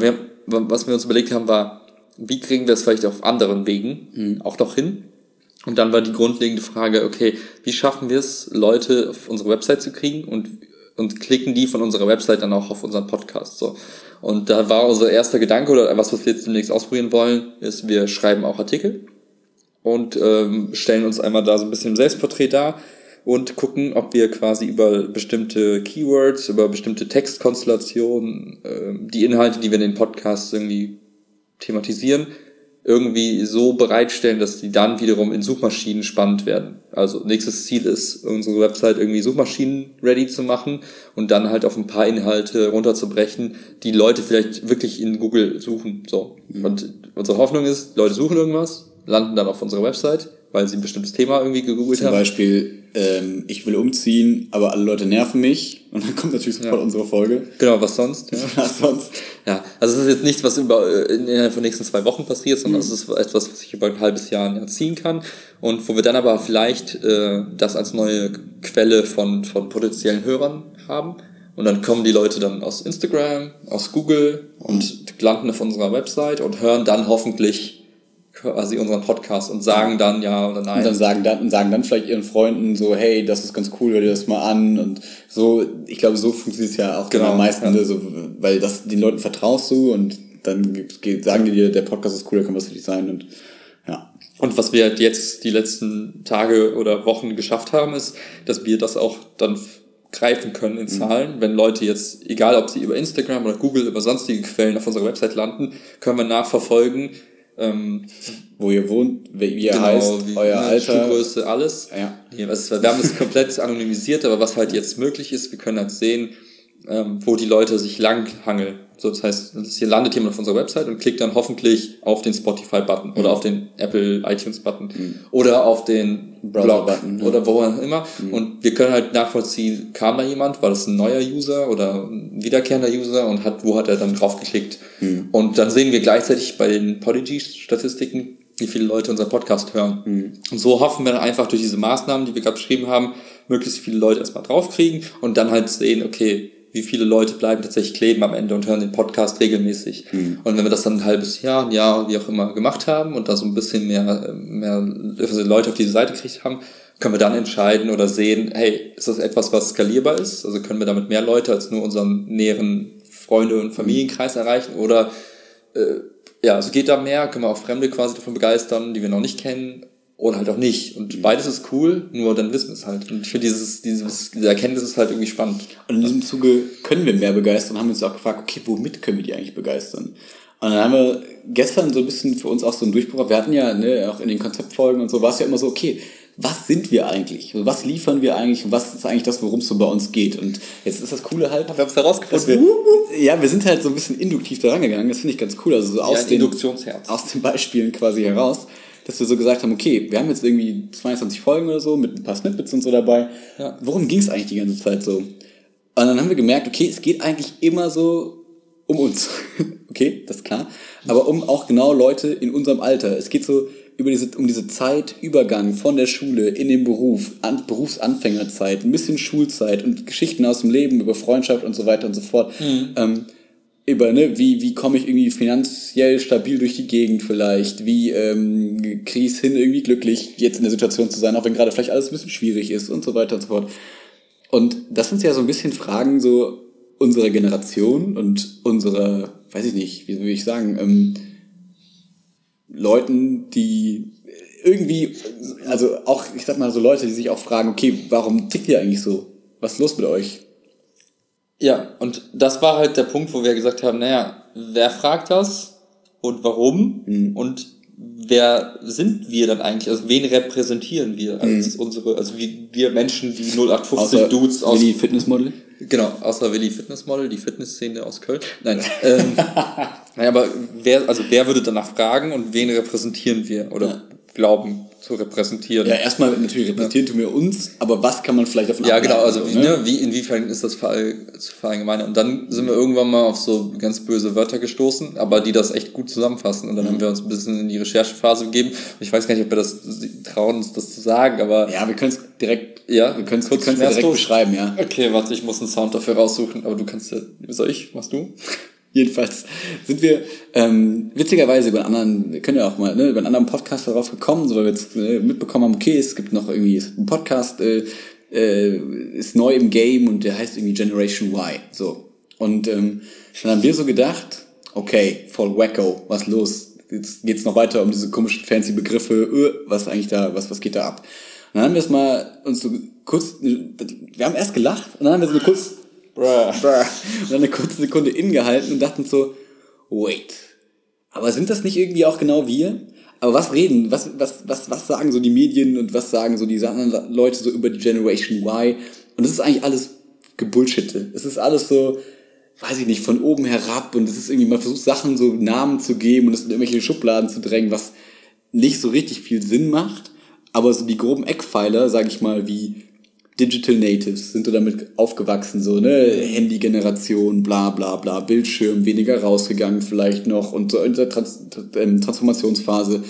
was wir uns überlegt haben, war, wie kriegen wir es vielleicht auf anderen Wegen auch noch hin? Und dann war die grundlegende Frage, okay, wie schaffen wir es, Leute auf unsere Website zu kriegen und klicken die von unserer Website dann auch auf unseren Podcast, so. Und da war unser erster Gedanke, oder was wir jetzt demnächst ausprobieren wollen, ist, wir schreiben auch Artikel und stellen uns einmal da so ein bisschen im Selbstporträt dar und gucken, ob wir quasi über bestimmte Keywords, über bestimmte Textkonstellationen, die Inhalte, die wir in den Podcasts irgendwie thematisieren, irgendwie so bereitstellen, dass die dann wiederum in Suchmaschinen spannend werden. Also nächstes Ziel ist, unsere Website irgendwie Suchmaschinen ready zu machen und dann halt auf ein paar Inhalte runterzubrechen, die Leute vielleicht wirklich in Google suchen. So. Und unsere Hoffnung ist, Leute suchen irgendwas, landen dann auf unserer Website, weil sie ein bestimmtes Thema irgendwie gegoogelt haben. Zum Beispiel, ich will umziehen, aber alle Leute nerven mich. Und dann kommt natürlich sofort unsere Folge. Genau, was sonst? Ja. Was sonst? Ja, also es ist jetzt nichts, was innerhalb von den nächsten 2 Wochen passiert, sondern es ist etwas, was sich über ein halbes Jahr ziehen kann und wo wir dann aber vielleicht das als neue Quelle von potenziellen Hörern haben. Und dann kommen die Leute dann aus Instagram, aus Google und landen auf unserer Website und hören dann hoffentlich quasi unseren Podcast und sagen dann ja oder nein. Und sagen dann vielleicht ihren Freunden so, hey, das ist ganz cool, hör dir das mal an. Und so, ich glaube, so funktioniert es ja auch am meisten, ne? So, weil das den Leuten vertraust du und dann sagen die dir, der Podcast ist cool, da kann was für dich sein. Und ja. Und was wir halt jetzt die letzten Tage oder Wochen geschafft haben, ist, dass wir das auch dann greifen können in Zahlen. Wenn Leute jetzt, egal ob sie über Instagram oder Google, über sonstige Quellen auf unserer Website landen, können wir nachverfolgen, wo ihr wohnt, wie ihr heißt, euer Alter, Schuhgröße, alles. Ja. Wir haben das komplett anonymisiert, aber was halt jetzt möglich ist, wir können halt sehen, wo die Leute sich langhangeln. So, das heißt, hier landet jemand auf unserer Website und klickt dann hoffentlich auf den Spotify-Button oder auf den Apple iTunes-Button oder auf den Browser-Button oder wo auch immer. Und wir können halt nachvollziehen, kam da jemand, war das ein neuer User oder ein wiederkehrender User und wo hat er dann drauf geklickt. Und dann sehen wir gleichzeitig bei den Podigy-Statistiken, wie viele Leute unseren Podcast hören. Und so hoffen wir dann einfach durch diese Maßnahmen, die wir gerade beschrieben haben, möglichst viele Leute erstmal draufkriegen und dann halt sehen, okay, wie viele Leute bleiben tatsächlich kleben am Ende und hören den Podcast regelmäßig. Und wenn wir das dann ein halbes Jahr, ein Jahr, wie auch immer gemacht haben und da so ein bisschen mehr Leute auf diese Seite gekriegt haben, können wir dann entscheiden oder sehen, hey, ist das etwas, was skalierbar ist? Also können wir damit mehr Leute als nur unseren näheren Freunde- und Familienkreis erreichen? Oder also geht da mehr? Können wir auch Fremde quasi davon begeistern, die wir noch nicht kennen? Oder halt auch nicht. Und beides ist cool, nur dann wissen wir es halt. Und ich finde, diese Erkenntnis ist halt irgendwie spannend. Und in diesem Zuge können wir mehr begeistern, haben uns auch gefragt, okay, womit können wir die eigentlich begeistern? Und dann haben wir gestern so ein bisschen für uns auch so einen Durchbruch. Wir hatten ja, auch in den Konzeptfolgen und so, war es ja immer so, okay, was sind wir eigentlich? Was liefern wir eigentlich? Und was ist eigentlich das, worum es so bei uns geht? Und jetzt ist das Coole halt, wir haben es herausgefunden. Wir sind halt so ein bisschen induktiv da rangegangen. Das finde ich ganz cool. Also so aus den Beispielen quasi heraus, dass wir so gesagt haben, okay, wir haben jetzt irgendwie 22 Folgen oder so mit ein paar Snippets und so dabei. Ja. Worum ging es eigentlich die ganze Zeit so? Und dann haben wir gemerkt, okay, es geht eigentlich immer so um uns. Okay, das ist klar. Aber um auch genau Leute in unserem Alter. Es geht so um diese Zeitübergang von der Schule in den Beruf, Berufsanfängerzeit, ein bisschen Schulzeit und Geschichten aus dem Leben über Freundschaft und so weiter und so fort. Wie komme ich irgendwie finanziell stabil durch die Gegend vielleicht, wie kriege ich es hin, irgendwie glücklich jetzt in der Situation zu sein, auch wenn gerade vielleicht alles ein bisschen schwierig ist und so weiter und so fort. Und das sind ja so ein bisschen Fragen so unserer Generation und unserer, weiß ich nicht, wie will ich sagen, Leuten, die irgendwie, also auch, ich sag mal so Leute, die sich auch fragen, okay, warum tickt ihr eigentlich so? Was ist los mit euch? Ja, und das war halt der Punkt, wo wir gesagt haben, naja, wer fragt das und warum und wer sind wir dann eigentlich, also wen repräsentieren wir als wir Menschen, die 0815 außer Dudes aus... Willi Fitnessmodel? Genau, außer Willi Fitnessmodel, die Fitnessszene aus Köln. Nein, aber wer würde danach fragen und wen repräsentieren wir oder glauben zu repräsentieren? Ja, erstmal natürlich repräsentieren tun wir uns, aber was kann man vielleicht davon ableiten? Ja, genau, also inwiefern ist das zu verallgemeinern? Und dann sind wir irgendwann mal auf so ganz böse Wörter gestoßen, aber die das echt gut zusammenfassen. Und dann haben wir uns ein bisschen in die Recherchephase gegeben. Ich weiß gar nicht, ob wir das trauen, uns das zu sagen, aber... Ja, wir können es direkt, direkt beschreiben, ja. Okay, warte, ich muss einen Sound dafür raussuchen, aber du kannst ja... Soll ich? Machst du? Jedenfalls sind wir witzigerweise über einen anderen, wir können ja auch mal, über einen anderen Podcast darauf gekommen, so weil wir jetzt mitbekommen haben, okay, es gibt noch irgendwie ein Podcast, ist neu im Game und der heißt irgendwie Generation Y. So. Und dann haben wir so gedacht, okay, voll wacko, was los? Jetzt geht's noch weiter um diese komischen fancy Begriffe, was eigentlich da, was geht da ab? Und dann haben wir es mal uns so kurz, wir haben erst gelacht und dann haben wir so eine kurz, und dann eine kurze Sekunde innegehalten und dachten so, wait, aber sind das nicht irgendwie auch genau wir? Aber was sagen so die Medien und was sagen so diese anderen Leute so über die Generation Y? Und das ist eigentlich alles Gebullshitte. Es ist alles so, weiß ich nicht, von oben herab und es ist irgendwie, man versucht Sachen so Namen zu geben und es in irgendwelche Schubladen zu drängen, was nicht so richtig viel Sinn macht, aber so die groben Eckpfeiler, sag ich mal, wie Digital Natives sind so damit aufgewachsen, so, ne, Handy-Generation, bla bla bla, Bildschirm, weniger rausgegangen vielleicht noch und so in der Transformationsphase,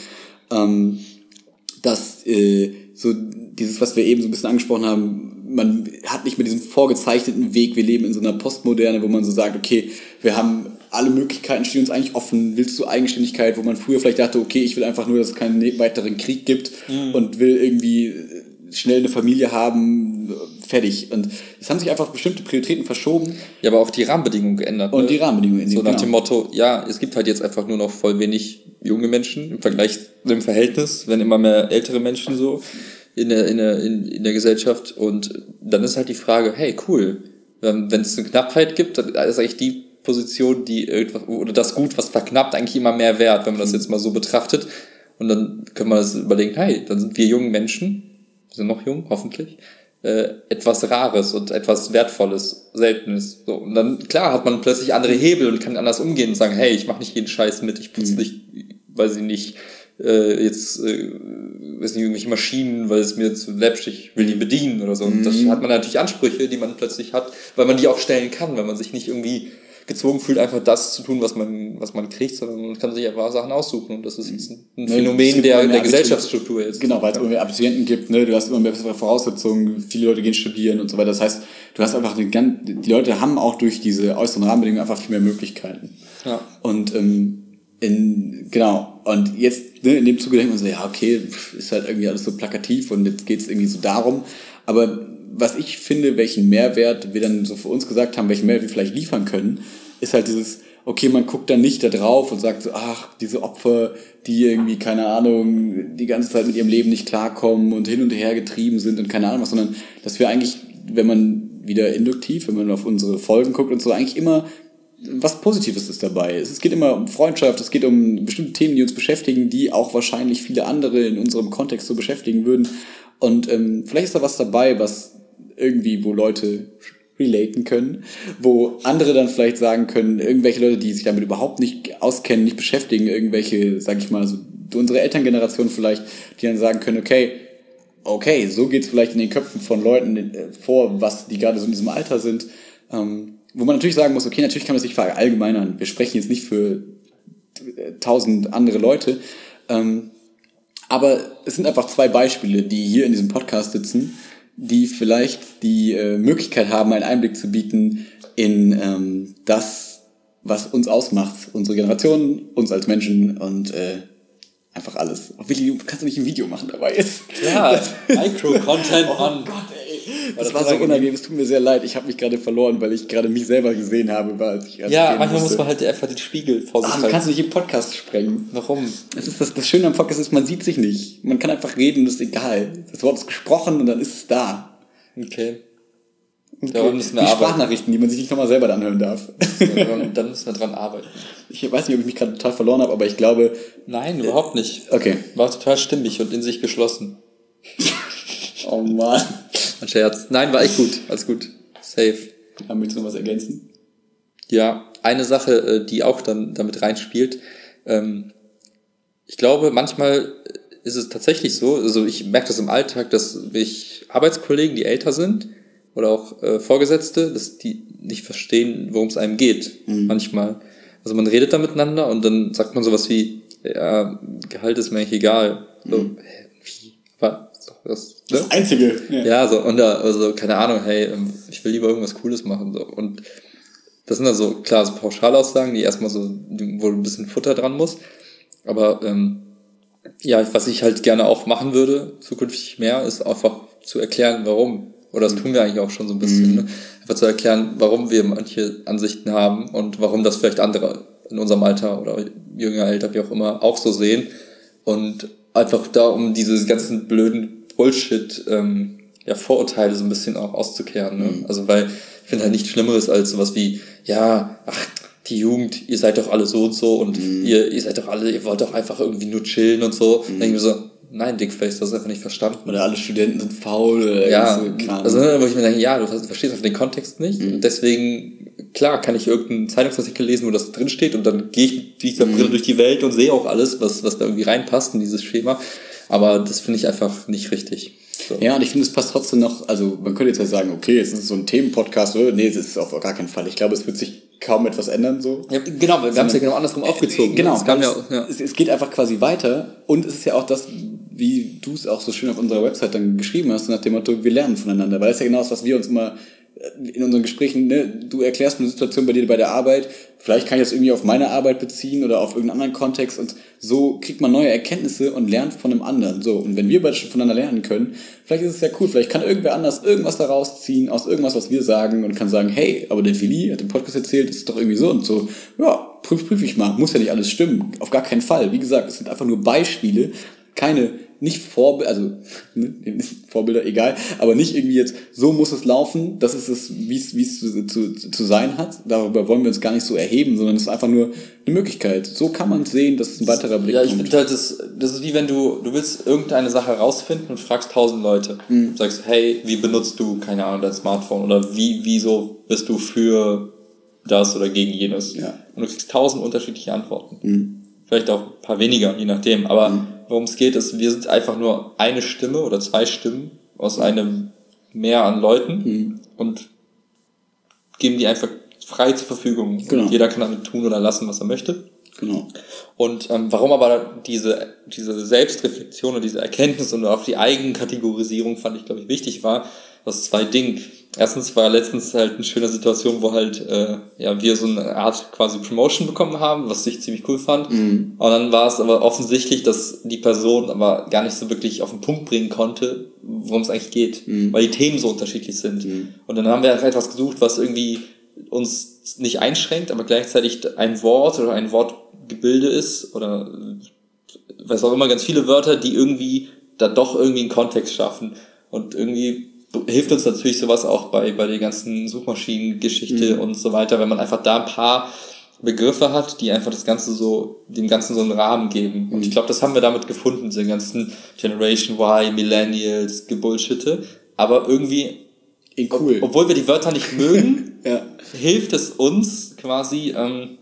dass so dieses, was wir eben so ein bisschen angesprochen haben, man hat nicht mehr diesen vorgezeichneten Weg, wir leben in so einer Postmoderne, wo man so sagt, okay, wir haben alle Möglichkeiten, stehen uns eigentlich offen, willst du Eigenständigkeit, wo man früher vielleicht dachte, okay, ich will einfach nur, dass es keinen weiteren Krieg gibt und will irgendwie schnell eine Familie haben, fertig. Und es haben sich einfach bestimmte Prioritäten verschoben. Ja, aber auch die Rahmenbedingungen geändert. Und die Rahmenbedingungen. So nach dem Motto, ja, es gibt halt jetzt einfach nur noch voll wenig junge Menschen im Vergleich im Verhältnis, wenn immer mehr ältere Menschen so in der Gesellschaft. Und dann ist halt die Frage, hey, cool, wenn es eine Knappheit gibt, dann ist eigentlich die Position, die irgendwas, oder das Gut, was verknappt, eigentlich immer mehr wert, wenn man das jetzt mal so betrachtet. Und dann können wir das überlegen, hey, dann sind wir jungen Menschen, wir sind noch jung, hoffentlich, etwas Rares und etwas Wertvolles, Seltenes. So. Und dann, klar, hat man plötzlich andere Hebel und kann anders umgehen und sagen, hey, ich mache nicht jeden Scheiß mit, ich putze nicht, weiß ich nicht, weiß nicht, irgendwelche Maschinen, weil es mir zu läppsch, ich will die bedienen oder so. Und das hat man natürlich Ansprüche, die man plötzlich hat, weil man die auch stellen kann, weil man sich nicht irgendwie gezwungen fühlt, einfach das zu tun, was man kriegt, sondern man kann sich einfach Sachen aussuchen. Und das ist jetzt ein Phänomen der Gesellschaftsstruktur jetzt. Genau, weil es immer mehr Abiturienten gibt, ne? Du hast immer mehr bessere Voraussetzungen, viele Leute gehen studieren und so weiter. Das heißt, du hast einfach die Leute haben auch durch diese äußeren Rahmenbedingungen einfach viel mehr Möglichkeiten. Ja. Und genau. Und jetzt, ne, in dem Zuge denkt man so, ja, okay, ist halt irgendwie alles so plakativ und jetzt geht's irgendwie so darum. Aber was ich finde, welchen Mehrwert wir dann so für uns gesagt haben, welchen Mehrwert wir vielleicht liefern können, ist halt dieses, okay, man guckt dann nicht da drauf und sagt so, ach, diese Opfer, die irgendwie, keine Ahnung, die ganze Zeit mit ihrem Leben nicht klarkommen und hin und her getrieben sind und keine Ahnung was, sondern dass wir eigentlich, wenn man wieder induktiv, wenn man auf unsere Folgen guckt und so, eigentlich immer was Positives ist dabei. Es geht immer um Freundschaft, es geht um bestimmte Themen, die uns beschäftigen, die auch wahrscheinlich viele andere in unserem Kontext so beschäftigen würden. Und vielleicht ist da was dabei, was irgendwie, wo Leute relaten können, wo andere dann vielleicht sagen können, irgendwelche Leute, die sich damit überhaupt nicht auskennen, nicht beschäftigen, irgendwelche, sag ich mal, so unsere Elterngeneration vielleicht, die dann sagen können, okay, so geht's vielleicht in den Köpfen von Leuten vor, was die gerade so in diesem Alter sind, wo man natürlich sagen muss, okay, natürlich kann man das nicht verallgemeinern, wir sprechen jetzt nicht für 1000 andere Leute, aber es sind einfach 2 Beispiele, die hier in diesem Podcast sitzen, die vielleicht die Möglichkeit haben, einen Einblick zu bieten in das, was uns ausmacht, unsere Generation, uns als Menschen und einfach alles. Kannst du nicht ein Video machen dabei jetzt? Klar, Micro-Content on. Oh Gott, ey. Das war so unangenehm, es tut mir sehr leid. Ich habe mich gerade verloren, weil ich gerade mich selber gesehen habe. Manchmal muss man halt einfach den Spiegel vor sich halten. Du kannst nicht im Podcast sprengen. Warum? Das Schöne am Podcast ist, man sieht sich nicht. Man kann einfach reden und das ist egal. Das Wort ist gesprochen und dann ist es da. Okay. Die Sprachnachrichten, die man sich nicht nochmal selber anhören darf. Dann müssen wir dran arbeiten. Ich weiß nicht, ob ich mich gerade total verloren habe, aber ich glaube... Nein, überhaupt nicht. Okay. War total stimmig und in sich geschlossen. Oh Mann. Ein Scherz. Nein, war echt gut. Alles gut. Safe. Willst du noch was ergänzen? Ja, eine Sache, die auch dann damit reinspielt. Ich glaube, manchmal ist es tatsächlich so, also ich merke das im Alltag, dass ich Arbeitskollegen, die älter sind, oder auch Vorgesetzte, dass die nicht verstehen, worum es einem geht, manchmal. Also man redet da miteinander und dann sagt man sowas wie, ja, Gehalt ist mir eigentlich egal. So, wie? Aber das Einzige. Ja, so, und da, also, keine Ahnung, hey, ich will lieber irgendwas Cooles machen. So. Und Das sind also klar so Pauschalaussagen, die erstmal so, wo ein bisschen Futter dran muss. Aber ja, was ich halt gerne auch machen würde, zukünftig mehr, ist einfach zu erklären, warum. Oder das tun wir eigentlich auch schon so ein bisschen. Ne? Einfach zu erklären, warum wir manche Ansichten haben und warum das vielleicht andere in unserem Alter oder jünger, älter, wie auch immer, auch so sehen. Und einfach da, um diese ganzen blöden Bullshit, ja, Vorurteile so ein bisschen auch auszukehren. Ne? Also, weil ich finde halt nichts Schlimmeres als sowas wie, ja, ach, die Jugend, ihr seid doch alle so und so und ihr seid doch alle, ihr wollt doch einfach irgendwie nur chillen und so. Dann denke ich mir so, nein, Dickface, das ist einfach nicht verstanden. Oder alle Studenten sind faul oder ja, so Kram. Also, wo ich mir denke, ja, du verstehst einfach den Kontext nicht. Und deswegen, klar, kann ich irgendeinen Zeitungsartikel lesen, wo das drinsteht und dann gehe ich mit dieser Brille durch die Welt und sehe auch alles, was da irgendwie reinpasst in dieses Schema. Aber das finde ich einfach nicht richtig. So. Ja, und ich finde, es passt trotzdem noch, also man könnte jetzt ja sagen, okay, es ist so ein Themenpodcast, oder? Nee, es ist auf gar keinen Fall. Ich glaube, es wird sich kaum etwas ändern, so. Ja, genau, wir haben es ja genau andersrum aufgezogen. Genau, es, kam ja, ja. Es geht einfach quasi weiter und es ist ja auch das, wie du es auch so schön auf unserer Website dann geschrieben hast, nach dem Motto, wir lernen voneinander, weil das ist ja genau das, was wir uns immer in unseren Gesprächen, ne, du erklärst mir eine Situation bei dir bei der Arbeit, vielleicht kann ich das irgendwie auf meine Arbeit beziehen oder auf irgendeinen anderen Kontext und so kriegt man neue Erkenntnisse und lernt von einem anderen. So, und wenn wir beide schon voneinander lernen können, vielleicht ist es ja cool, vielleicht kann irgendwer anders irgendwas daraus ziehen, aus irgendwas, was wir sagen und kann sagen, hey, aber der Willi hat im Podcast erzählt, das ist doch irgendwie so und so. Ja, prüf ich mal, muss ja nicht alles stimmen, auf gar keinen Fall. Wie gesagt, es sind einfach nur Beispiele, keine, nicht Vorbilder, also Vorbilder, egal, aber nicht irgendwie jetzt, so muss es laufen, das ist es, wie es zu sein hat. Darüber wollen wir uns gar nicht so erheben, sondern es ist einfach nur eine Möglichkeit. So kann man sehen, das ist ein weiterer Blick. Ja, ich finde halt, das ist wie wenn du willst irgendeine Sache rausfinden und fragst 1000 Leute. Sagst, hey, wie benutzt du, keine Ahnung, dein Smartphone oder wieso bist du für das oder gegen jenes? Ja. Und du kriegst 1000 unterschiedliche Antworten. Vielleicht auch ein paar weniger, je nachdem, aber worum es geht, ist, wir sind einfach nur eine Stimme oder 2 Stimmen aus einem Meer an Leuten und geben die einfach frei zur Verfügung. Genau. Und jeder kann damit tun oder lassen, was er möchte. Genau. Und warum aber diese Selbstreflexion und diese Erkenntnis und auch die Eigenkategorisierung fand ich, glaube ich, wichtig war, aus 2 Dingen. Erstens war letztens halt eine schöne Situation, wo halt wir so eine Art quasi Promotion bekommen haben, was ich ziemlich cool fand. Und dann war es aber offensichtlich, dass die Person aber gar nicht so wirklich auf den Punkt bringen konnte, worum es eigentlich geht, weil die Themen so unterschiedlich sind. Und dann haben wir halt etwas gesucht, was irgendwie uns nicht einschränkt, aber gleichzeitig ein Wort oder ein Wortgebilde ist oder was auch immer, ganz viele Wörter, die irgendwie da doch irgendwie einen Kontext schaffen. Und irgendwie hilft uns natürlich sowas auch bei der ganzen Suchmaschinengeschichte und so weiter, wenn man einfach da ein paar Begriffe hat, die einfach dem Ganzen so einen Rahmen geben. Und ich glaube, das haben wir damit gefunden, diese ganzen Generation Y, Millennials, Gebullshitte. Aber irgendwie, cool. Obwohl wir die Wörter nicht mögen, ja. hilft es uns quasi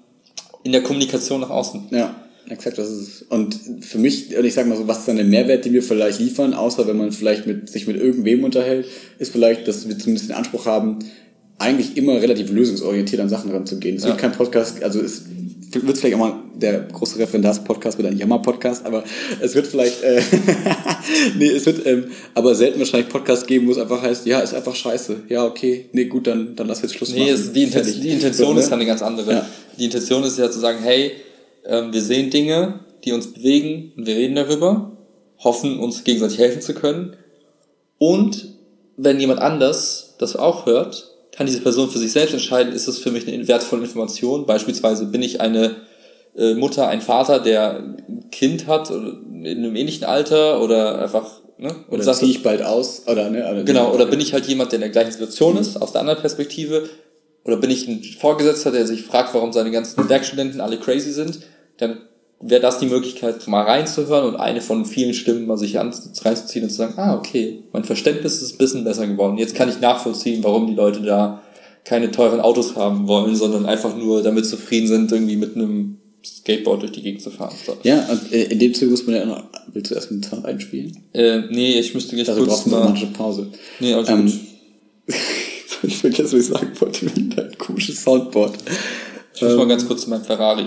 in der Kommunikation nach außen. Ja. Exakt, das ist es. Und für mich, und ich sag mal so, was ist dann der Mehrwert, den wir vielleicht liefern, außer wenn man vielleicht sich mit irgendwem unterhält, ist vielleicht, dass wir zumindest den Anspruch haben, eigentlich immer relativ lösungsorientiert an Sachen ranzugehen. Es wird kein Podcast, also es wird vielleicht auch mal, der große Referendars-Podcast wird ein Jammer-Podcast, aber es wird vielleicht, es wird aber selten wahrscheinlich Podcast geben, wo es einfach heißt, ja, ist einfach scheiße. Ja, okay, nee, gut, dann lass jetzt Schluss machen. Die Intention ist dann eine ganz andere. Ja. Die Intention ist ja zu sagen, hey, wir sehen Dinge, die uns bewegen und wir reden darüber, hoffen, uns gegenseitig helfen zu können. Und wenn jemand anders das auch hört, kann diese Person für sich selbst entscheiden, ist es für mich eine wertvolle Information. Beispielsweise bin ich eine Mutter, ein Vater, der ein Kind hat in einem ähnlichen Alter oder einfach... Ne, oder ziehe ich bald aus. Oder bin ich halt jemand, der in der gleichen Situation ist, aus der anderen Perspektive. Oder bin ich ein Vorgesetzter, der sich fragt, warum seine ganzen Werkstudenten alle crazy sind, dann wäre das die Möglichkeit, mal reinzuhören und eine von vielen Stimmen mal sich reinzuziehen und zu sagen, okay, mein Verständnis ist ein bisschen besser geworden. Jetzt kann ich nachvollziehen, warum die Leute da keine teuren Autos haben wollen, sondern einfach nur damit zufrieden sind, irgendwie mit einem Skateboard durch die Gegend zu fahren. So. Ja, und in dem Zuge muss man ja noch, willst du erst mit dem Sound einspielen? Nee, ich müsste gleich kurz mal... eine romantische Pause. Nee, also gut. Ich vergesse, was ich sagen wollte, mit deinem komischen Soundboard. Ich muss mal ganz kurz zu meinem Ferrari.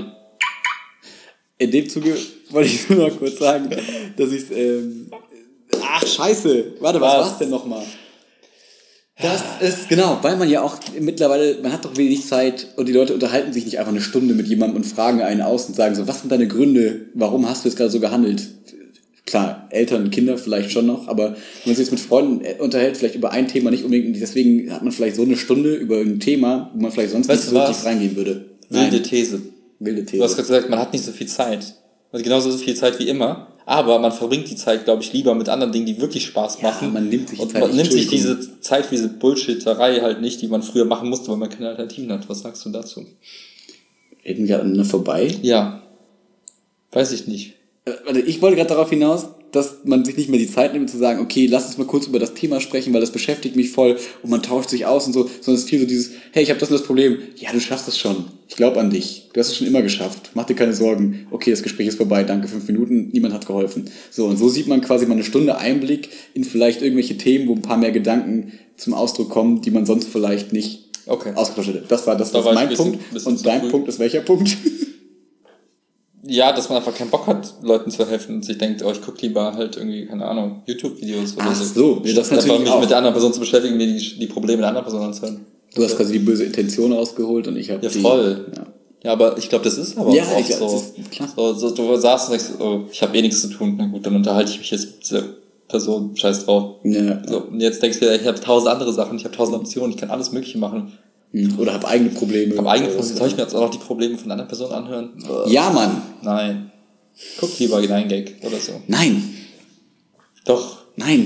In dem Zuge wollte ich nur noch kurz sagen, dass ich ach, scheiße. Warte, was war's denn nochmal? Das ist, genau, weil man ja auch mittlerweile, man hat doch wenig Zeit und die Leute unterhalten sich nicht einfach eine Stunde mit jemandem und fragen einen aus und sagen so, was sind deine Gründe, warum hast du jetzt gerade so gehandelt? Klar, Eltern, Kinder vielleicht schon noch, aber wenn man sich jetzt mit Freunden unterhält, vielleicht über ein Thema nicht unbedingt, deswegen hat man vielleicht so eine Stunde über ein Thema, wo man vielleicht sonst nicht so tief reingehen würde. Wilde These. Du hast gerade gesagt, man hat nicht so viel Zeit. Also genauso viel Zeit wie immer. Aber man verbringt die Zeit, glaube ich, lieber mit anderen Dingen, die wirklich Spaß machen. Ja, man nimmt sich und man nimmt sich diese Zeit für diese Bullshitterei halt nicht, die man früher machen musste, weil man keine Alternativen hat. Was sagst du dazu? Reden wir aneinander vorbei? Ja. Weiß ich nicht. Ich wollte gerade darauf hinaus, dass man sich nicht mehr die Zeit nimmt zu sagen, okay, lass uns mal kurz über das Thema sprechen, weil das beschäftigt mich voll und man tauscht sich aus und so, sondern es ist viel so dieses, hey, ich habe das und das Problem. Ja, du schaffst es schon. Ich glaube an dich. Du hast es schon immer geschafft. Mach dir keine Sorgen. Okay, das Gespräch ist vorbei. Danke, 5 Minuten. Niemand hat geholfen. So, und so sieht man quasi mal eine Stunde Einblick in vielleicht irgendwelche Themen, wo ein paar mehr Gedanken zum Ausdruck kommen, die man sonst vielleicht nicht ausgetauscht hätte. Das war mein Punkt. Und dein Punkt ist welcher Punkt? Ja, dass man einfach keinen Bock hat, Leuten zu helfen und sich denkt, ich gucke lieber halt irgendwie, keine Ahnung, YouTube-Videos oder so. Ja, das natürlich mich mit der anderen Person zu beschäftigen, mir die Probleme der anderen Person anzuhören. Du hast quasi die böse Intention rausgeholt und ich habe voll. Ja, aber ich glaube, das ist aber ja, auch so. Du saßt und denkst, ich habe nichts zu tun. Na gut, dann unterhalte ich mich jetzt mit dieser Person, scheiß drauf. Ja. So, und jetzt denkst du dir, ich habe 1000 andere Sachen, ich habe 1000 Optionen, ich kann alles Mögliche machen. Oder habe eigene Probleme. Soll ich mir jetzt auch noch die Probleme von einer Person anhören? Ja, Mann. Nein. Guck lieber dein Gag oder so. Nein. Doch. Nein.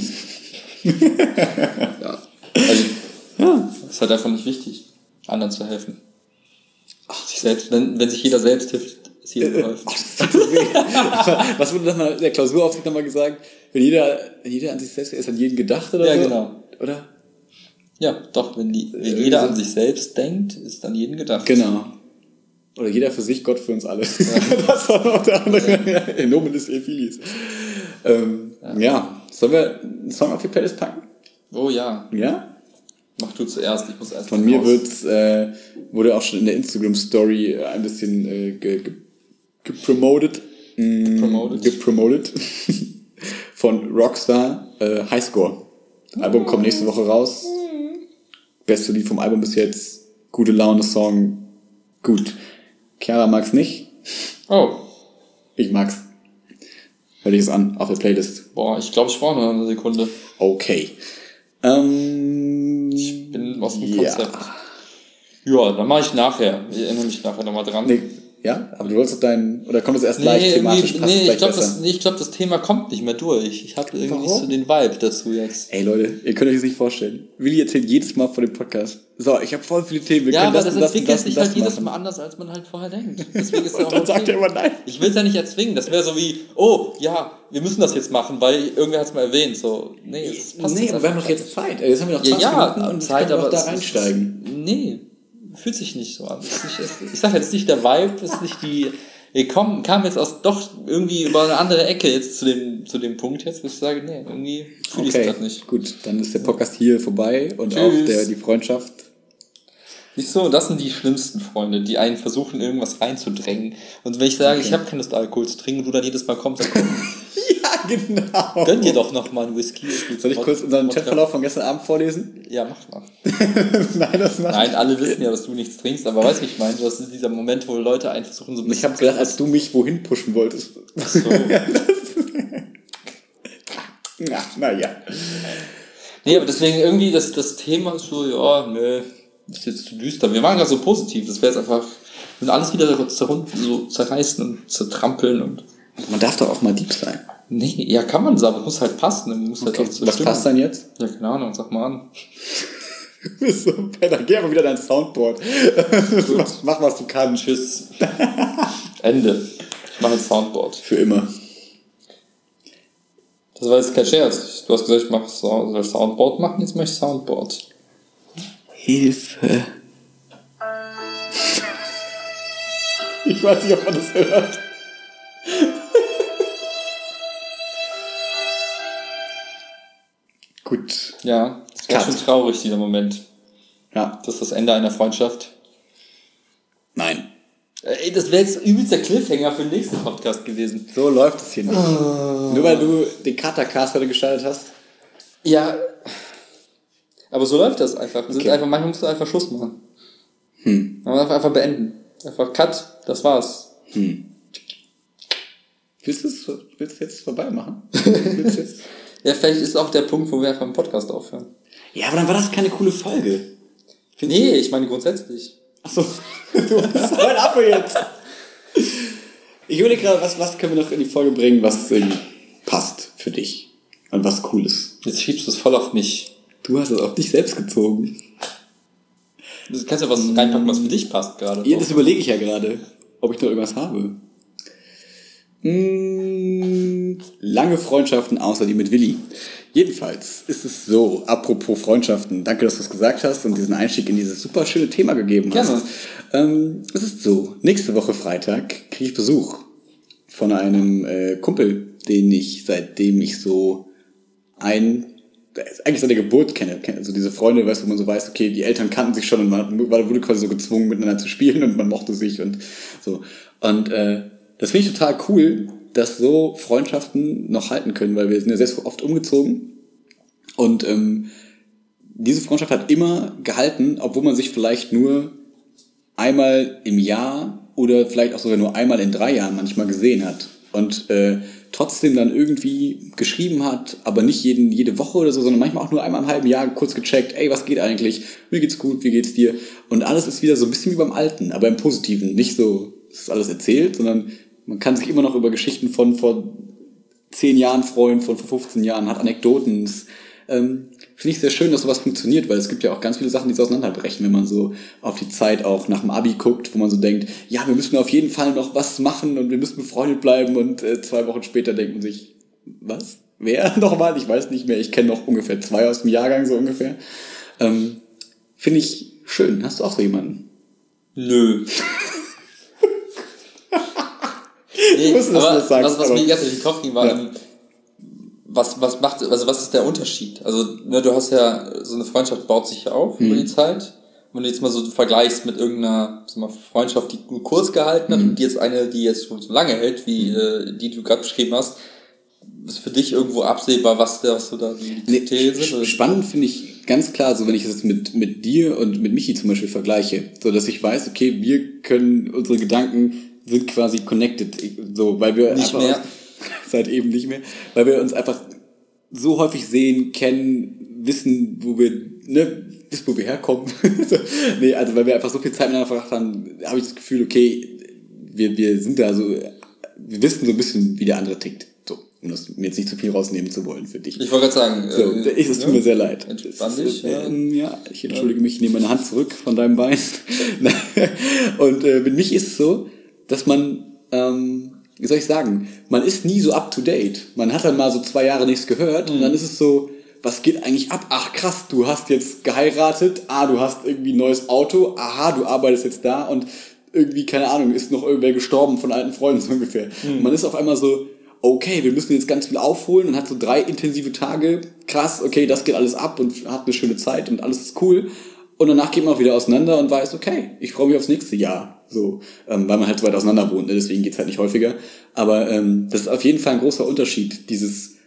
Ja. Also, ist halt einfach nicht wichtig, anderen zu helfen. Sich selbst, wenn sich jeder selbst hilft, ist jedem geholfen. Was wurde das mal in der Klausuraufsicht nochmal gesagt? Wenn jeder an sich selbst ist, an jeden gedacht oder so? Ja, genau. Oder? Ja, doch, wenn jeder an sich selbst denkt, ist an jeden gedacht. Genau. Oder jeder für sich, Gott für uns alle. Ja. Das war noch der andere. In Nomen des Ephilis. Ja. Sollen wir einen Song auf die Playlist packen? Oh ja. Ja? Mach du zuerst, ich muss erst. Von mir wurde auch schon in der Instagram-Story ein bisschen gepromotet. Gepromotet. Von Rockstar, Highscore. Album kommt nächste Woche raus. Beste Lied vom Album bis jetzt. Gute Laune-Song. Gut. Chiara mag's nicht. Oh. Ich mag's. Hör dich es an, auf der Playlist. Boah, ich glaube, ich brauche noch eine Sekunde. Okay. Ich bin aus dem Konzept. Ja, dann mache ich nachher. Ich erinnere mich nachher nochmal dran. Nee, ja, aber du wolltest oder kommt es erst gleich thematisch? Ich glaube, das Thema kommt nicht mehr durch. Ich habe irgendwie nicht so den Vibe dazu jetzt. Ey Leute, ihr könnt euch das nicht vorstellen. Willi erzählt jedes Mal vor dem Podcast. So, ich habe voll viele Themen. Ja, aber das entwickelt sich halt jedes Mal anders, als man halt vorher denkt. Deswegen ist und dann sagt er immer nein. Ich will es ja nicht erzwingen. Das wäre so wie, wir müssen das jetzt machen, weil irgendwer hat es mal erwähnt. So, nee, das passt nicht. Nee, aber wir haben doch jetzt Zeit. Jetzt haben wir noch 20 Minuten und Zeit, aber da reinsteigen. Nee, fühlt sich nicht so an. Ich sag jetzt nicht der Vibe, ist nicht die... Wir kam jetzt doch irgendwie über eine andere Ecke jetzt zu dem Punkt jetzt, wo ich sage, nee, irgendwie fühle ich es gerade nicht. Gut, dann ist der Podcast hier vorbei und auch die Freundschaft. Nicht so, das sind die schlimmsten Freunde, die einen versuchen, irgendwas reinzudrängen. Und wenn ich sage, ich habe keine Lust, Alkohol zu trinken, und du dann jedes Mal kommst, dann komm. Ja, genau. Gönn dir doch noch mal einen Whisky. Soll ich kurz unseren Chatverlauf von gestern Abend vorlesen? Ja, mach mal. Nein, alle wissen ja, dass du nichts trinkst, aber weißt du, ich meine, das ist dieser Moment, wo Leute einen versuchen, so ein bisschen... Ich habe gedacht, als du mich wohin pushen wolltest. Ach so. Naja. Nee, aber deswegen irgendwie, das Thema ist so, ist jetzt zu düster. Wir waren gerade so positiv, das wäre jetzt einfach, wir alles wieder so zerreißen und zertrampeln und... Man darf doch auch mal Dieb sein. Nee, ja, kann man sagen, muss halt passen. Muss halt auch was passt dann jetzt? Ja, keine Ahnung, sag mal an. Du bist so ein Penner, geh aber wieder dein Soundboard. Mach, was du kannst. Tschüss. Ende. Ich mache ein Soundboard. Für immer. Das war jetzt kein Scherz. Du hast gesagt, ich soll Soundboard machen, jetzt mache ich Soundboard. Hilfe. Ich weiß nicht, ob man das hört. Gut. Ja, das war schon traurig, dieser Moment. Ja. Das ist das Ende einer Freundschaft. Nein. Ey, das wäre jetzt übelst der Cliffhanger für den nächsten Podcast gewesen. So läuft es hier nicht. Nur weil du den Katercast heute gestaltet hast. Ja. Aber so läuft das einfach. Okay. Manchmal musst du einfach Schluss machen. Man darf einfach beenden. Einfach Cut, das war's. Willst du jetzt vorbei machen? Ja, vielleicht ist auch der Punkt, wo wir einfach einen Podcast aufhören. Ja, aber dann war das keine coole Folge. Nee, ich meine grundsätzlich. Achso, du bist voll ab jetzt. Ich überlege gerade, was können wir noch in die Folge bringen, was irgendwie passt für dich und was cool ist. Jetzt schiebst du es voll auf mich. Du hast es auf dich selbst gezogen. Du kannst ja was reinpacken, was für dich passt gerade. Ja, das überlege ich ja gerade, ob ich noch irgendwas habe. Lange Freundschaften außer die mit Willi. Jedenfalls ist es so, apropos Freundschaften, danke, dass du es gesagt hast und diesen Einstieg in dieses super schöne Thema gegeben hast. Es ist so, nächste Woche Freitag kriege ich Besuch von einem Kumpel, den ich, seitdem ich so eigentlich seit der Geburt kenne. Also diese Freunde, weißt du, wo man so weiß, okay, die Eltern kannten sich schon und man wurde quasi so gezwungen, miteinander zu spielen und man mochte sich und so. Und das finde ich total cool, dass so Freundschaften noch halten können, weil wir sind ja sehr oft umgezogen und diese Freundschaft hat immer gehalten, obwohl man sich vielleicht nur einmal im Jahr oder vielleicht auch sogar nur einmal in 3 Jahren manchmal gesehen hat und trotzdem dann irgendwie geschrieben hat, aber nicht jede Woche oder so, sondern manchmal auch nur einmal im halben Jahr kurz gecheckt, ey, was geht eigentlich? Mir geht's gut, wie geht's dir? Und alles ist wieder so ein bisschen wie beim Alten, aber im Positiven. Nicht so, es ist alles erzählt, sondern man kann sich immer noch über Geschichten von vor 10 Jahren freuen, von vor 15 Jahren, hat Anekdoten. Das, finde ich sehr schön, dass sowas funktioniert, weil es gibt ja auch ganz viele Sachen, die so auseinanderbrechen, wenn man so auf die Zeit auch nach dem Abi guckt, wo man so denkt, ja, wir müssen auf jeden Fall noch was machen und wir müssen befreundet bleiben und 2 Wochen später denkt man sich, was? Wer nochmal? Ich weiß nicht mehr, ich kenne noch ungefähr 2 aus dem Jahrgang, so ungefähr. Finde ich schön. Hast du auch so jemanden? Nö. Nee, was mir jetzt in den Kopf ging, war, was ist der Unterschied? Also, ne, du hast ja, so eine Freundschaft baut sich ja auf über die Zeit. Wenn du jetzt mal so vergleichst mit irgendeiner, Freundschaft, die nur kurz gehalten hat und die jetzt schon so lange hält, wie die du gerade beschrieben hast, ist für dich irgendwo absehbar, was so da die Kriterien sind? Spannend finde ich ganz klar, so wenn ich das jetzt mit dir und mit Michi zum Beispiel vergleiche, so dass ich weiß, okay, wir können, unsere Gedanken sind quasi connected, so, weil wir nicht einfach mehr. Seit eben nicht mehr, weil wir uns einfach so häufig sehen, kennen, wissen, wo wir herkommen. Nee, also weil wir einfach so viel Zeit miteinander verbracht haben, habe ich das Gefühl, okay, wir sind da so, wir wissen so ein bisschen, wie der andere tickt. So, um das mir jetzt nicht zu viel rausnehmen zu wollen für dich. Ich wollte gerade sagen, so, es tut mir sehr leid. Entspann dich. Ja, ich entschuldige mich, ich nehme meine Hand zurück von deinem Bein. Und mit mich ist es so, dass man, wie soll ich sagen, man ist nie so up to date. Man hat dann mal so 2 Jahre nichts gehört und dann ist es so, was geht eigentlich ab? Ach krass, du hast jetzt geheiratet, du hast irgendwie ein neues Auto, aha, du arbeitest jetzt da und irgendwie, keine Ahnung, ist noch irgendwer gestorben von alten Freunden so ungefähr. Und man ist auf einmal so, okay, wir müssen jetzt ganz viel aufholen und hat so 3 intensive Tage, krass, okay, das geht alles ab und hat eine schöne Zeit und alles ist cool. Und danach geht man auch wieder auseinander und weiß, okay, ich freue mich aufs nächste Jahr. So, weil man halt so weit auseinander wohnt, ne? Deswegen geht's halt nicht häufiger. Aber das ist auf jeden Fall ein großer Unterschied, dieses